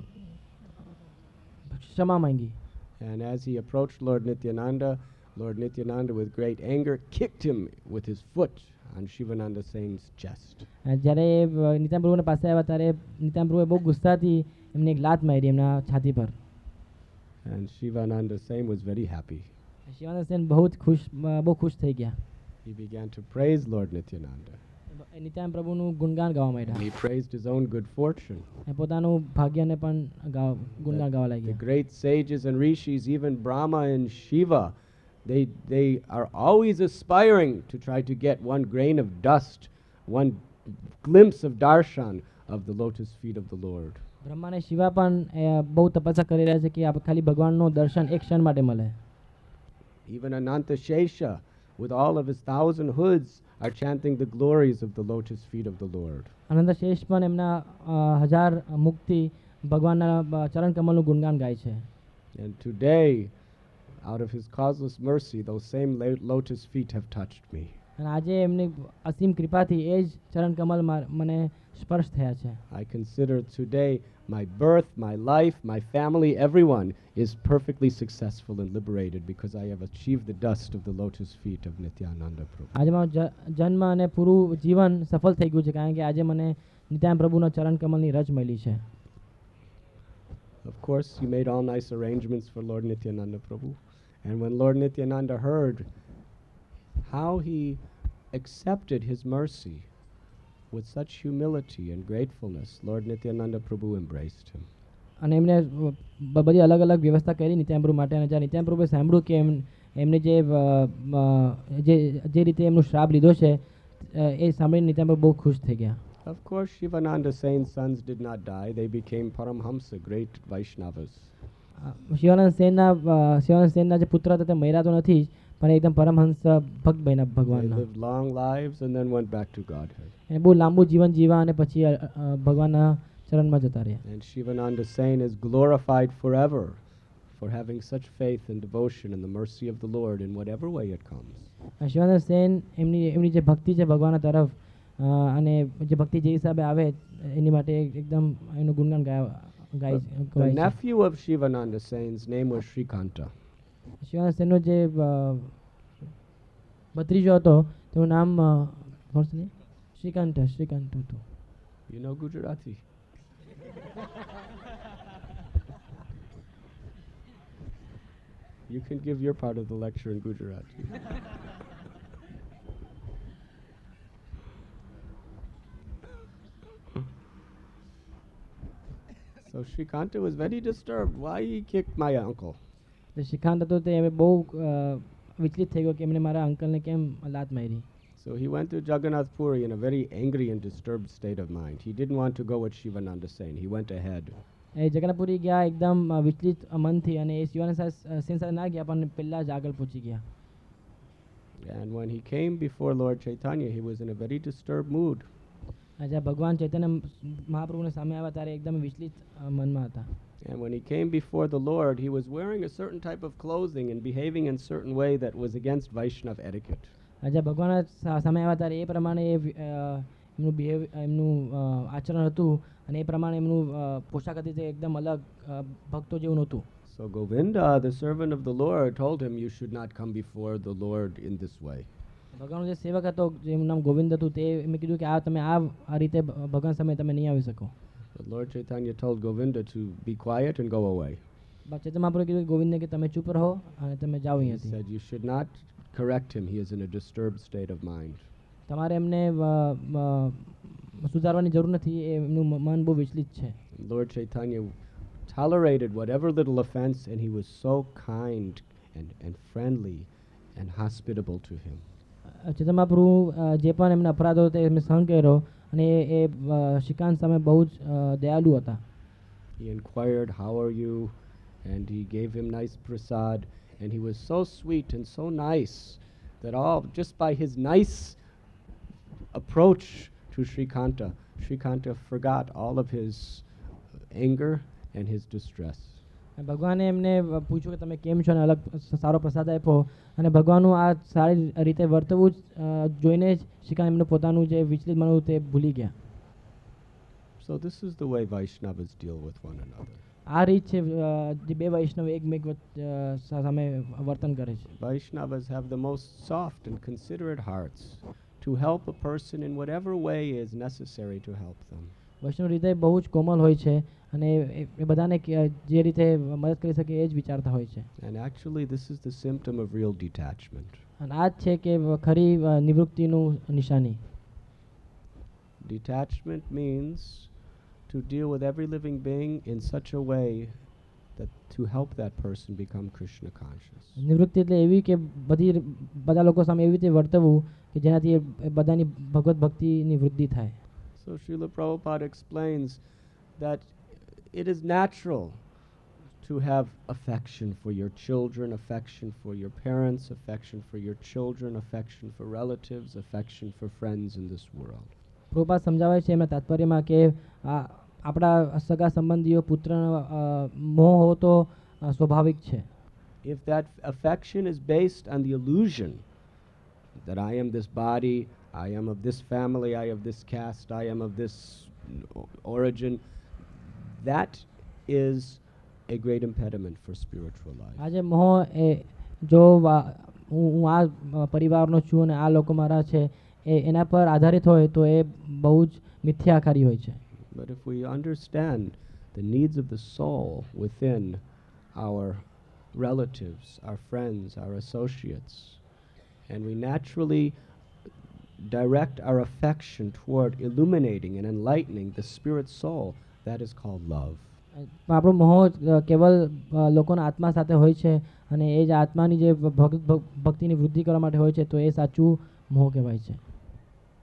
ક્ષમા માંગી. And as he approached Lord Nityananda, Lord Nityananda with great anger kicked him with his foot on Shivananda Sain's chest. અને જ્યારે એ અ, નિત્યાનંદ પ્રભુના પાસે આવ્યા ત્યારે નિત્યાનંદ પ્રભુએ બહુ ગુસ્સાથી એમને એક લાત મારી એમના છાતી પર. And Shivananda Sain was very happy. Shivanand Sen બહુ જ ખુશ અ, બહુ ખુશ થઈ ગયા. He began to praise Lord Nityananda. એ નિત્યાનંદ પ્રભુનું ગુણગાન ગાવા And માંડ્યા. he praised his own good fortune. અને પોતાનું ભાગ્યને પણ ગાવ ગુણગાન ગાવા The લાગ્યા. great sages and rishis, even Brahma and Shiva, they, they are always aspiring to try to get one grain of dust, one glimpse of darshan of the lotus feet of the Lord. Brahma અને શિવા પણ એ, બહુ તપસ્યા કરી રહ્યા છે કે આપણે ખાલી ભગવાનનું દર્શન એક ક્ષણ માટે મળે. Even Ananta Shesha, with all of his thousand hoods, are chanting the glories of the lotus feet of the Lord. અનંત શેષ પણ એમના અ, હજાર મુક્તિ ભગવાનના અ, ચરણ કમલનું ગુણગાન ગાય છે. And today, out of his causeless mercy, those same lo- lotus feet have touched me. અને આજે એમની અસીમ કૃપાથી એ જ ચરણ કમલ મા- મને સ્પર્શ થયા છે. I consider today my birth, my life, my family, everyone is perfectly successful and liberated because I have achieved the dust of the lotus feet of Nityananda Prabhu. આજે મારો જ- જન્મ અને પૂરું જીવન સફળ થઈ ગયું છે કારણ કે આજે મને નિત્યાનંદ પ્રભુના ચરણ કમલની રજ મળી છે. Of course, you made all nice arrangements for Lord Nityananda Prabhu. And when Lord Nityananda heard how he accepted his mercy with such humility and gratefulness, Lord Nityananda Prabhu embraced him. અને એમને બ- બધી અલગ અલગ વ્યવસ્થા કરી નિત્યાનંદ પ્રભુ માટે. અને જ્યારે નિત્યાનંદ પ્રભુએ સાંભળ્યું કે એમ એમને જે અ, અ, જે જે રીતે એમનો શ્રાપ લીધો છે અ, એ સાંભળીને નિત્યાનંદ બહુ ખુશ થઈ ગયા. Of course, Shivananda Sen's sons did not die. They became Paramhamsa, great Vaishnavas. અ, શિવાનંદ સેનના અ, શિવાનંદ સેનના જે પુત્ર હતા તે મર્યા તો નથી જ, પણ એકદમ પરમહંસ ભક્ત બન્યા They ભગવાનના. lived long lives and then went back to Godhead. અને બહુ લાંબુ જીવન જીવા અને પછી અ, અ, ભગવાનના ચરણમાં જતા રહ્યા. And Shivananda Sen is glorified forever for having such faith and devotion in the mercy of the Lord in whatever way it comes. અને શિવાનંદ સેન એમની એમની જે ભક્તિ છે ભગવાનના તરફ અ, અને જે ભક્તિ જે હિસાબે આવે એની માટે એકદમ એનું ગુણગાન ગાય ગાય The, the ગવાય છે. nephew of Shivananda Sen's name was Shrikanta. Shivanand સેનનો જે અ, ભત્રીજો હતો તેનું નામ અ, what's the name? Srikanth Srikanth હતું. You know Gujarati? You can give your part of the lecture in Gujarati. So Shrikanta was very disturbed. Why he kicked my uncle? તો શ્રીકાંત હતો તે હવે બહુ અ, વિચલિત થઈ ગયો કે એમણે મારા અંકલને કેમ લાત મારી. So he went to Jagannath Puri in a very angry and disturbed state of mind. He didn't want to go with Shivananda Sen. He went ahead. એ જગન્નાથપુરી ગયા એકદમ અ, વિચલિત અ, મનથી અને એ શિવાનંદ સા- સેન સાથે ના ગયા પણ પહેલાં જ આગળ પહોંચી ગયા. And when he came before Lord Chaitanya, he was in a very disturbed mood. અને જ્યારે ભગવાન ચૈતન્ય મહાપ્રભુને સામે આવ્યા ત્યારે એકદમ વિચલિત અ, મનમાં હતા. And when he came before the Lord, he was wearing a certain type of clothing and behaving in a certain way that was against Vaishnav etiquette. અને જ્યારે ભગવાન સા- સામે આવ્યા ત્યારે એ પ્રમાણે એ વિ- અ, એમનું બિહેવ એમનું અ, આચરણ હતું અને એ પ્રમાણે એમનું અ, પોશાક હતી તે એકદમ અલગ અ, ભક્તો જેવું નહોતું. So Govinda, the servant of the Lord, told him, "You should not come before the Lord in this way." ભગવાનનો જે સેવક હતો જેનું નામ ગોવિંદ હતું તે એમને કીધું કે આ તમે આ આ રીતે ભ- ભગવાન સામે તમે નહીં આવી શકો. But Lord Chaitanya told Govinda to be quiet and go away. બાદ ચૈતન્ય મહાપ્રભુએ કીધું કે ગોવિંદને કે તમે ચૂપ રહો અને તમે જાઓ He અહીંયાથી. said, "You should not correct him. He is in a disturbed state of mind." તમારે એમને અ, અ, સુધારવાની જરૂર નથી, એ એમનું મ- મન બહુ વિચલિત છે. Lord Chaitanya tolerated whatever little offense, and he was so kind and, and friendly and hospitable to him. અ, ચૈતન્ય મહાપ્રભુ અ, જે પણ એમના અપરાધો હતા એમને સહન કર્યો અને એ એ, અ, શ્રીકાંત સામે બહુ જ અ, દયાળુ હતા. He inquired, "How are you?" And he gave him nice prasad. And he was so sweet and so nice that all, just by his nice approach to Shrikanta, Shrikanta forgot all of his anger and his distress. અને ભગવાને એમને અ, પૂછ્યું કે તમે કેમ છો અને અલગ સ- સારો પ્રસાદ આપ્યો અને ભગવાનનું આ સારી રીતે વર્તવું જ અ, જોઈને જ શ્રીકાંત એમનું પોતાનું જે વિચલિત મન હતું તે ભૂલી ગયા. So this is the way Vaishnavas deal with one another. આ રીત છે અ, જે બે વૈષ્ણવ એકમેક વચ્ચે, અ, સા- સામે વર્તન કરે છે. Vaishnavas have the most soft and considerate hearts to help a person in whatever way is necessary to help them. વૈષ્ણવ હૃદય બહુ જ કોમલ હોય છે અને એ- એ બધાને કે- જે રીતે મદદ કરી શકે એ જ વિચારતા હોય છે. And actually, this is the symptom of real detachment. અને આ જ છે કે ખરી અ, નિવૃત્તિનું નિશાની. Detachment means to deal with every living being in such a way that to help that person become Krishna conscious. નિવૃત્તિ એટલે એવી કે બધી ર- બધા લોકો સામે એવી રીતે વર્તવું કે જેનાથી એ એ બધાની ભગવત ભક્તિની વૃદ્ધિ થાય. So Srila Prabhupada explains that it is natural to have affection for your children, affection for your parents, affection for your children, affection for relatives, affection for friends in this world. Prabhupada સમજાવે છે એમના તાત્પર્યમાં કે આ આપણા સગા સંબંધીઓ પુત્રનો અ, મોહ હોતો અ, સ્વાભાવિક છે. If that affection is based on the illusion that I am this body, I am of this family, I am of this caste, I am of this o- origin, that is a great impediment for spiritual life. આજે મોહ એ જો વા- હું હું આ અ, પરિવારનો છું અને આ લોકો મારા છે એ એના પર આધારિત હોય તો એ બહુ જ મિથ્યાકારી હોય છે. But if we understand the needs of the soul within our relatives, our friends, our associates, and we naturally direct our affection toward illuminating and enlightening the spirit soul, that is called love. આપણો મોહ અ, કેવલ અ, લોકોના આત્મા સાથે હોય છે અને એ જ આત્માની જે ભક્ત ભક્તિની વૃદ્ધિ કરવા માટે હોય છે તો એ સાચું મોહ કહેવાય છે.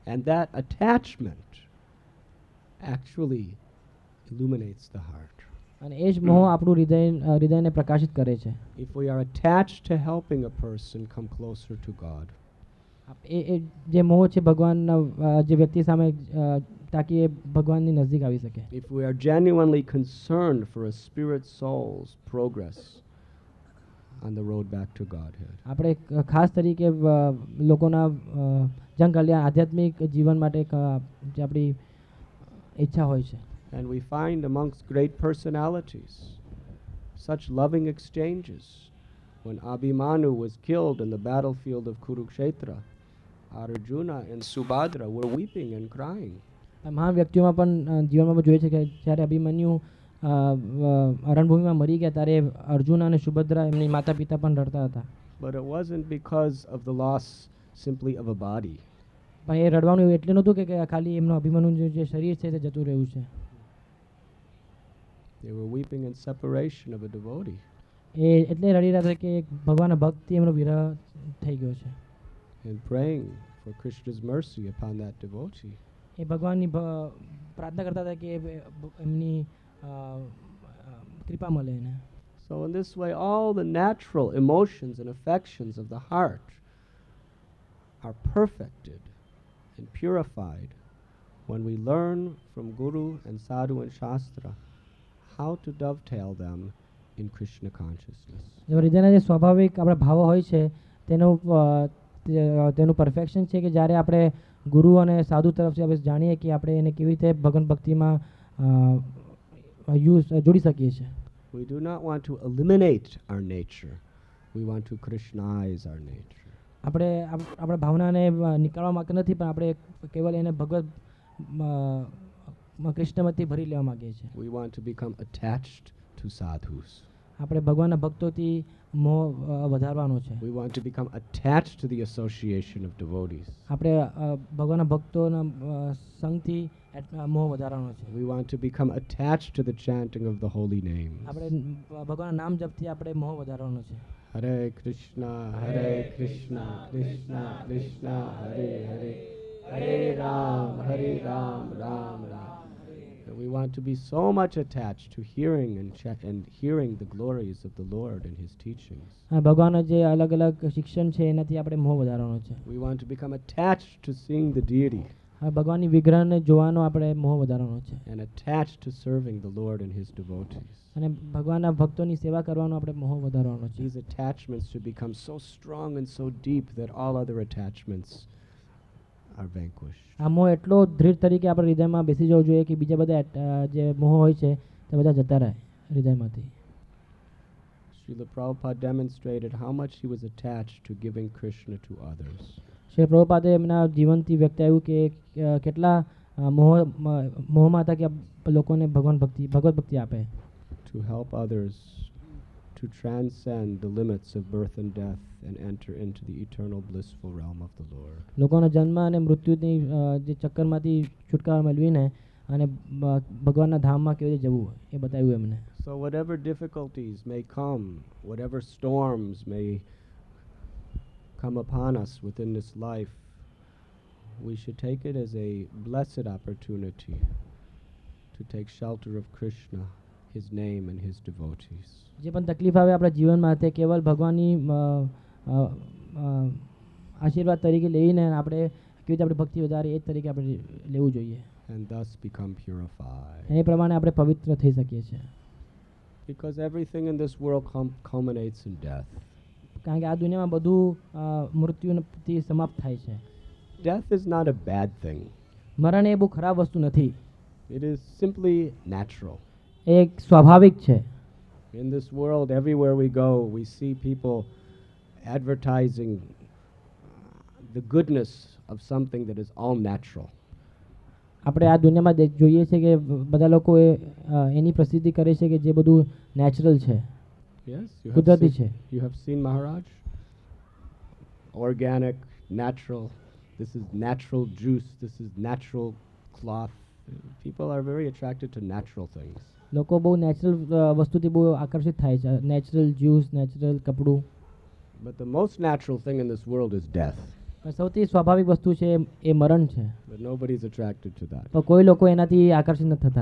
And that attachment actually illuminates the heart. અને એ જ મોહ આપણું હૃદય અ, હૃદયને પ્રકાશિત કરે છે. If we are attached to helping a person come closer to God, આપ- એ એ જે મોહ છે ભગવાનના અ, જે વ્યક્તિ સામે અ, તાકી એ ભગવાનની નજીક આવી શકે. if we are genuinely concerned for a spirit soul's progress on the road back to Godhead, આપણે ક- ખાસ તરીકે અ, લોકોના અ, જન કલ્યાણ આધ્યાત્મિક જીવન માટે એક, અ, જે આપણી ઈચ્છા હોય છે. and we find amongst great personalities such loving exchanges. When Abhimanyu was killed in the battlefield of Kurukshetra, Arjuna and Subhadra were weeping and crying. આ મહાન વ્યક્તિઓમાં પણ અ, જીવનમાં પણ જોઈએ છે કે જ્યારે અભિમન્યુ અ, અ, રણભૂમિમાં મરી ગયા ત્યારે અર્જુન અને સુભદ્રા એમની માતા પિતા પણ રડતા હતા. But it wasn't because of the loss simply of a body. પણ એ રડવાનું એવું એટલે નહોતું કે કે ખાલી એમનું અભિમન્યુ જે- જે શરીર છે તે જતું રહ્યું છે. They were weeping in separation of a devotee. એ એટલે રડી રહ્યા હતા કે એક ભગવાનના ભક્તિ એમનો વિરહ થઈ ગયો છે. And praying for Krishna's mercy upon that devotee. એ ભગવાનની ભ- પ્રાર્થના કરતા હતા કે એ- એમની અ, અ, કૃપા મળે એને. So in this way, all the natural emotions and affections of the heart are perfected and purified when we learn from Guru and Sadhu and Shastra how to dovetail them in Krishna consciousness. જે હૃદયના જે સ્વાભાવિક આપણા ભાવો હોય છે તેનું અ, તે- અ, તેનું પરફેક્શન છે કે જ્યારે આપણે ગુરુ અને સાધુ તરફથી આપણે જાણીએ કે આપણે એને કેવી રીતે ભગવાન ભક્તિમાં યુઝ જોડી શકીએ છીએ. We do not want to eliminate our nature. We want to Krishnaize our nature. આપણે આપ- આપણા ભાવનાને અ, નીકાળવા માંગતા નથી પણ આપણે કેવલ એને ભગવત અ, મ- કૃષ્ણમાંથી ભરી લેવા માંગીએ છીએ. We want to become attached to sadhus. આપણે ભગવાનના ભક્તોથી મોહ અ, વધારવાનો છે. We want to become attached to the association of devotees. આપણે અ, ભગવાનના ભક્તોના અ, સંગથી એટ- અ, મોહ વધારવાનો છે. We want to become attached to the chanting of the holy names. આપણે અ, ભગવાનના નામ જપથી આપણે મોહ વધારવાનો છે. Hare Krishna, Hare Krishna, Krishna Krishna, Hare Hare, Hare Ram, Hare Ram, Ram Ram. And we want to be so much attached to hearing and cha- and hearing the glories of the Lord and His teachings. હા, ભગવાનના જે અલગ અલગ શિક્ષણ છે એનાથી આપણે મોહ વધારવાનો છે. We want to become attached to seeing the deity હા, ભગવાનની વિગ્રહને જોવાનો આપણે મોહ વધારવાનો છે. and attached to serving the Lord and His devotees. અને ભગવાનના ભક્તોની સેવા કરવાનો આપણે મોહ વધારવાનો છે. These attachments should become so strong and so deep that all other attachments are vanquished. આ મોહ એટલો દૃઢ તરીકે આપણા હૃદયમાં બેસી જવો જોઈએ કે બીજા બધા એટ- અ, જે મોહ હોય છે તે બધા જતા રહે હૃદયમાંથી. Srila Prabhupada demonstrated how much he was attached to giving Krishna to others. Shri પ્રભુપાદે એમના જીવનથી વ્યક્ત આવ્યું કે અ, કેટલા અ, મોહ મ- મોહમાં હતા કે આ લોકોને ભગવાન ભક્તિ ભગવત ભક્તિ આપે. To help others to transcend the limits of birth and death and enter into the eternal blissful realm of the Lord. લોકોના જન્મ અને મૃત્યુની અ, જે ચક્કરમાંથી છુટકારો મેળવીને અને બ- ભગવાનના ધામમાં કેવી રીતે જવું એ બતાવ્યું એમને. So whatever difficulties may come, whatever storms may come upon us within this life, we should take it as a blessed opportunity to take shelter of Krishna, His name and His devotees. જે પણ તકલીફ આવે આપણા જીવનમાં તે કેવલ ભગવાનની અ, અ, અ, આશીર્વાદ તરીકે લઈને આપણે કેવી રીતે આપણી ભક્તિ વધારે એ જ તરીકે આપણે લેવું જોઈએ. And thus become purified. એ પ્રમાણે આપણે પવિત્ર થઈ શકીએ છીએ. Because everything in this world com- culminates in death. કારણ કે આ દુનિયામાં બધું અ, મૃત્યુથી સમાપ્ત થાય છે. Death is not a bad thing. મરણ એ બહુ ખરાબ વસ્તુ નથી. It is simply natural. એ એક સ્વાભાવિક છે. In this world, everywhere we go, we see people advertising the goodness of something that is all natural. આપણે આ દુનિયામાં દે- જોઈએ છે કે બધા લોકો એ અ, એની પ્રસિદ્ધિ કરે છે કે જે બધું નેચરલ છે, Yes, you have, કુદરતી seen, છે. you have seen Maharaj? Organic, natural. This is natural juice. This is natural cloth. People are very attracted to natural things. લોકો બહુ નેચરલ વસ્તુથી બહુ આકર્ષિત થાય છે. નેચરલ જ્યુસ, નેચરલ કપડું. But the most natural thing in this world is death. પણ સૌથી સ્વાભાવિક વસ્તુ છે એ- એ મરણ છે, but nobody's attracted to that. પણ કોઈ લોકો એનાથી આકર્ષિત નથી થતા.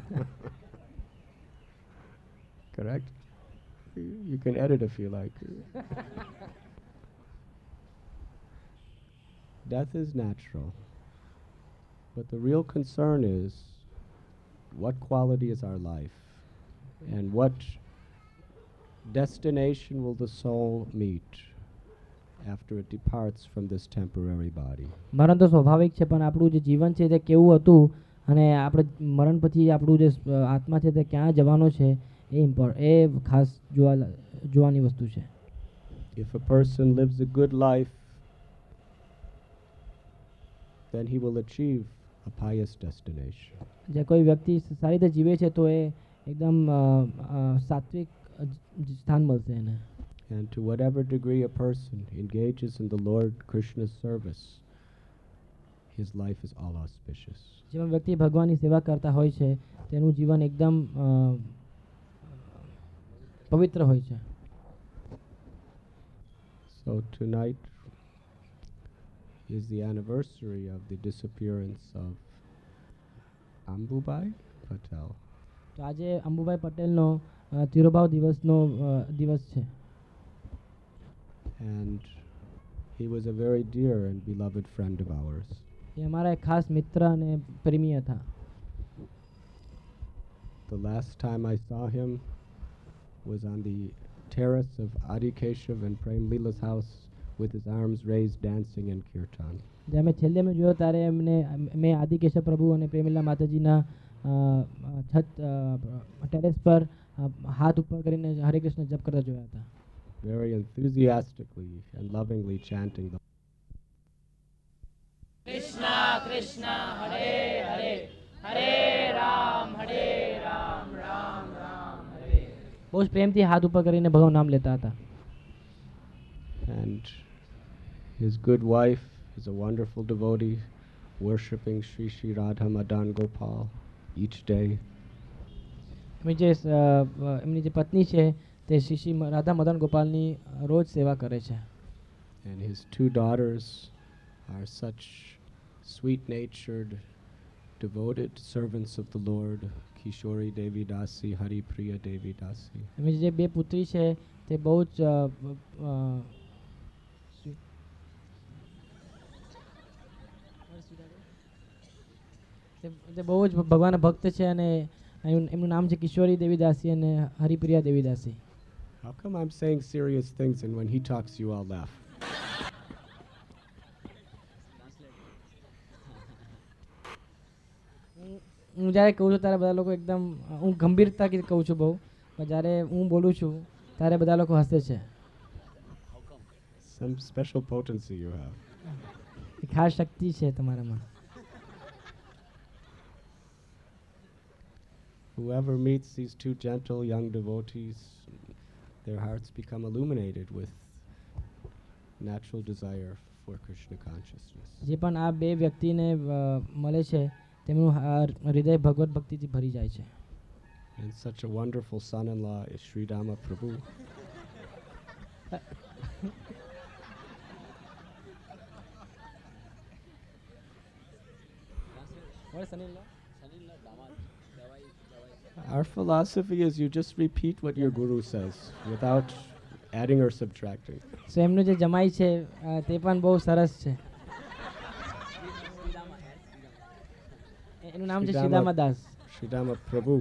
Correct? You you can edit if you like. Death is natural. But the real concern is what quality is our life and what destination will the soul meet after it departs from this temporary body. મરણ તો સ્વાભાવિક છે, પણ આપણું જે જીવન છે તે કેવું હતું અને આપણે મરણ પછી આપણું જે અ, આત્મા છે તે ક્યાં જવાનો છે એ ઇમ્પોર્ એ ખાસ જોવા જોવાની વસ્તુ છે. If a person lives a good life, then he will achieve a pious destination. જે કોઈ વ્યક્તિ સારી રીતે જીવે છે તો એ એકદમ અ, અ, સાત્વિક અ, જ- સ્થાન મળશે એને. And to whatever degree a person engages in the Lord Krishna's service, his life is all auspicious. જેમાં વ્યક્તિ ભગવાનની સેવા કરતા હોય છે તેનું જીવન એકદમ અ, પવિત્ર હોય છે. So tonight is the anniversary of the disappearance of Ambubai Patel. તો આજે અંબુભાઈ પટેલનો અ, તિરોભાવ દિવસનો અ, દિવસ છે. And he was a very dear and beloved friend of ours. એ અમારા એક ખાસ મિત્ર અને પ્રેમી હતા. The last time I saw him was on the terrace of Adi Keshav and Prem Leela's house with his arms raised dancing in kirtan. જે અમે છેલ્લે મેં જોયો ત્યારે એમને મેં આદિકેશવ પ્રભુ અને પ્રેમીલા માતાજીના અ, અ, છત ટેરેસ પર અ, હાથ ઉપર કરીને હરે કૃષ્ણ જપ કરતા જોયા હતા. Very enthusiastically and lovingly chanting the બહુ જ પ્રેમથી હાથ ઉપર કરીને ભગવાન નામ લેતા હતા. and his good wife is a wonderful devotee worshipping Sri Sri Radha Madan Gopal each day. એમની જે અ, અ, એમની જે પત્ની છે તે શ્રી શ્રી મ- રાધા મદન ગોપાલની અ, રોજ સેવા કરે છે. And his two daughters are such sweet-natured, devoted servants of the Lord, Kishori Devi Dasi, Hari Priya Devi Dasi. એમની જે બે પુત્રી છે તે બહુ જ અ, અ, sweet- તે- તે બહુ જ ભગવાનના ભક્ત છે અને એમનું એમનું નામ છે કિશોરી દેવીદાસી અને Haripriya દેવીદાસી. How come I'm saying serious things and when he talks you all laugh? હું હું જ્યારે કહું છું ત્યારે બધા લોકો એકદમ અ, હું ગંભીરતાથી કહું છું બહુ, પણ જ્યારે હું બોલું છું ત્યારે બધા લોકો હસે છે. Some special potency you have. એ ખાસ શક્તિ છે તમારામાં. Whoever meets these two gentle young devotees, their hearts become illuminated with natural desire for Krishna consciousness. જે પણ આ બે વ્યક્તિને અ, મળે છે તેમનું આ હૃદય ભગવત ભક્તિથી ભરી જાય છે. And such a wonderful son-in-law is Sri Dama Prabhu. Our philosophy is you just repeat what your guru says without adding or subtracting. સો એમનું જે જમાઈ છે અ, તે પણ બહુ સરસ છે. એ- એનું નામ છે શ્રીદામા- શ્રીદામા દાસ. Sri Dama Prabhu.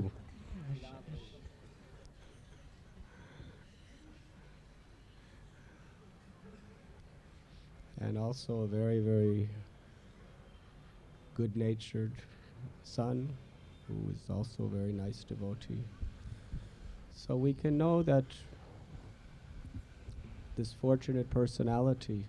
And also a very, very good-natured son who is also a very nice devotee. So we can know that this fortunate personality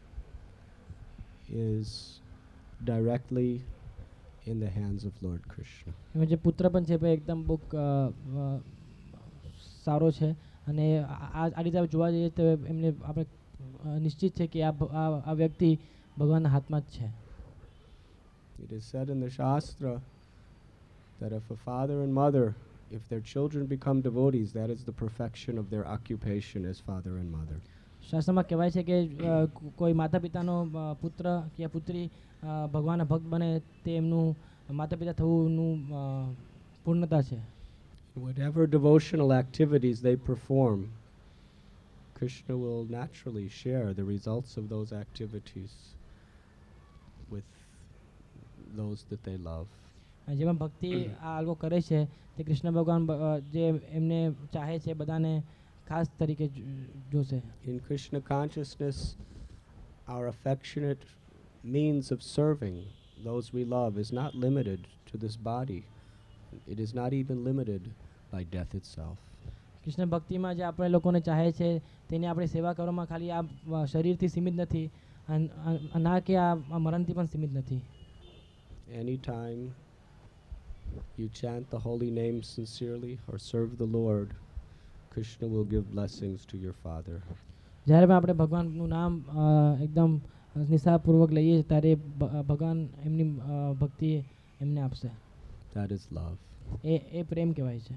is directly in the hands of Lord Krishna. એનો જે પુત્ર પણ છે ભાઈ એકદમ બહુ અ, અ, સારો છે અને આ આ- આ રીતે જોવા જઈએ તો એમને આપણે અ, નિશ્ચિત છે કે આ ભ- આ આ વ્યક્તિ ભગવાનના હાથમાં જ છે. It is said in the Shastra that if a father and mother, if their children become devotees, that is the perfection of their occupation as father and mother. શાસ્ત્રમાં કહેવાય છે કે અ, કો- કોઈ માતા પિતાનો અ, પુત્ર કે પુત્રી અ, ભગવાનના ભક્ત બને તે એમનું માતા પિતા થવુંનું અ, પૂર્ણતા છે. Whatever devotional activities they perform, Krishna will naturally share the results of those activities with those that they love. અને જેમાં ભક્તિ આ લોકો કરે છે તે કૃષ્ણ ભગવાન બ- અ, જે એમને ચાહે છે બધાને ખાસ તરીકે જો- જોશે. In Krishna consciousness, our affectionate means of serving those we love is not limited to this body. It is not even limited by death itself. Krishna ભક્તિમાં જે આપણે લોકોને ચાહે છે તેની આપણે સેવા કરવામાં ખાલી આ અ, શરીરથી સીમિત નથી અન- અન- ના કે આ આ મરણથી પણ સીમિત નથી. Anytime you chant the holy name sincerely or serve the Lord, Krishna will give blessings to your father. જ્યારે પણ આપણે ભગવાનનું નામ અ, એકદમ નિષ્ઠાપૂર્વક લઈએ છીએ ત્યારે ભ- અ, ભગવાન એમની અ, ભક્તિ એમને આપશે. That is love. એ એ પ્રેમ કહેવાય છે.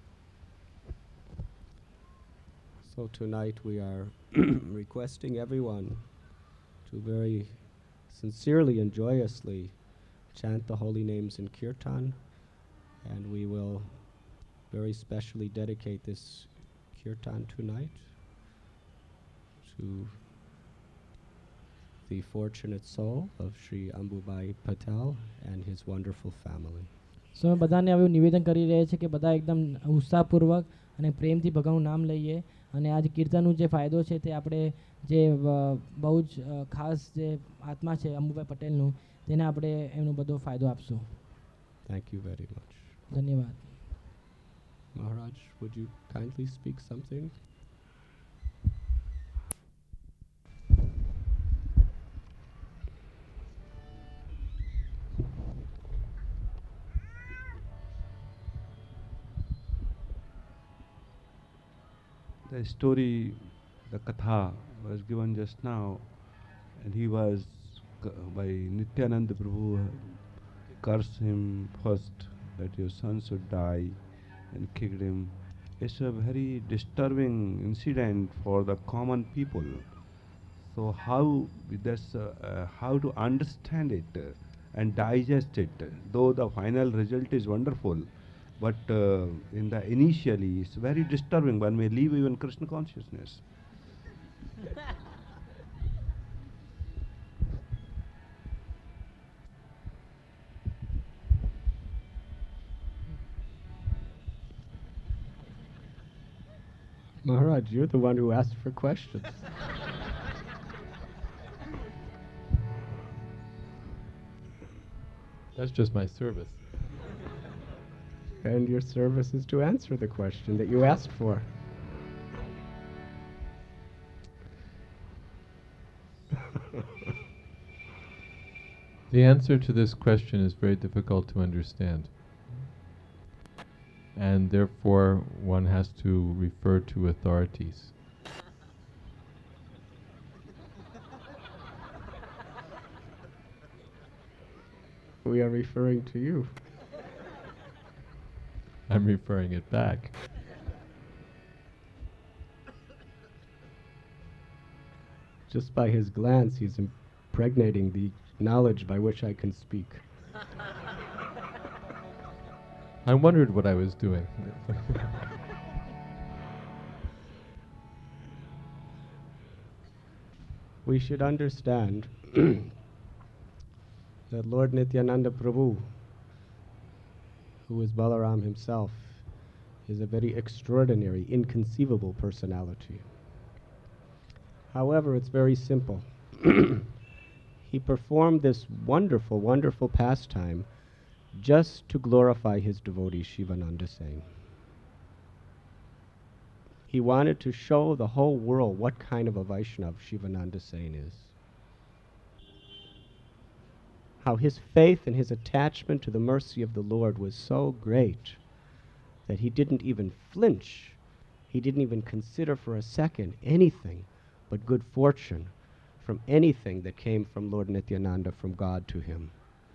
So tonight we are requesting everyone to very sincerely and joyously chant the holy names in Kirtan, and we will very specially dedicate this Kirtan tonight to the fortunate soul of Sri Ambubai Patel and his wonderful family. સો અમે બધાને હવે નિવેદન કરી રહ્યા છે કે બધા એકદમ ઉત્સાહપૂર્વક અને પ્રેમથી ભગવાનનું નામ લઈએ અને આ જે કીર્તનનું જે ફાયદો છે તે આપણે જે અ, બહુ જ અ, ખાસ જે આત્મા છે અંબુભાઈ પટેલનું તેને આપણે એમનો બધો ફાયદો આપશું. Thank you very much. ધન્યવાદ. Maharaj, would you kindly speak something? The story, the katha was given just now, and he was c- by Nityananda Prabhu cursed him first that your son should die and kicked him. It's a very disturbing incident for the common people. So how that's uh, uh, how to understand it uh, and digest it? Though the final result is wonderful, but uh, in the initially it's very disturbing. One may leave even Krishna consciousness. Maharaj, you're the one who asked for questions. That's just my service. And your service is to answer the question that you asked for. The answer to this question is very difficult to understand. And therefore, one has to refer to authorities. We are referring to you. I'm referring it back. Just by his glance, he's impregnating the knowledge by which I can speak. I wondered what I was doing. We should understand that Lord Nityananda Prabhu, who is Balaram himself, is a very extraordinary, inconceivable personality. However, it's very simple. He performed this wonderful, wonderful pastime just to glorify his devotee Shivananda Sen. He wanted to show the whole world what kind of a Vaishnav Shivananda Sen is. How his faith and his attachment to the mercy of the Lord was so great that he didn't even flinch. He didn't even consider for a second anything but good fortune from anything that came from Lord Nityananda, from God to him.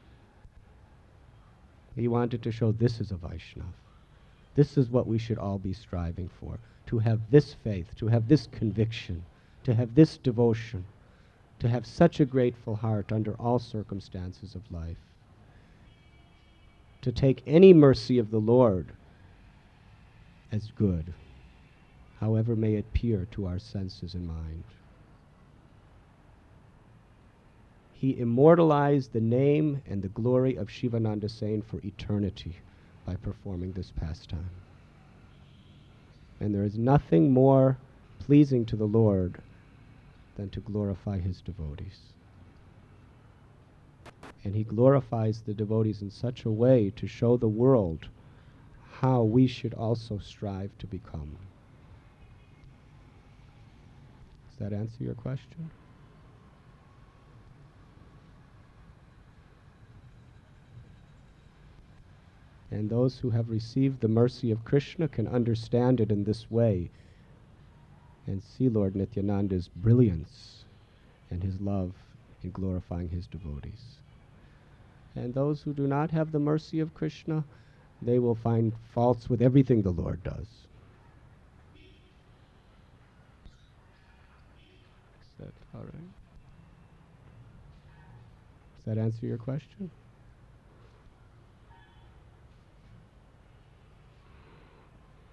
He wanted to show this is a Vaishnav. This is what we should all be striving for, to have this faith, to have this conviction, to have this devotion, to have such a grateful heart under all circumstances of life, to take any mercy of the Lord as good, however may it appear to our senses and mind. He immortalized the name and the glory of Shivananda Sen for eternity by performing this pastime. And there is nothing more pleasing to the Lord than to glorify his devotees. And he glorifies the devotees in such a way to show the world how we should also strive to become. Does that answer your question? And those who have received the mercy of Krishna can understand it in this way and see Lord Nityananda's brilliance and his love in glorifying his devotees. And those who do not have the mercy of Krishna, they will find faults with everything the Lord does. Is that all right? Does that answer your question?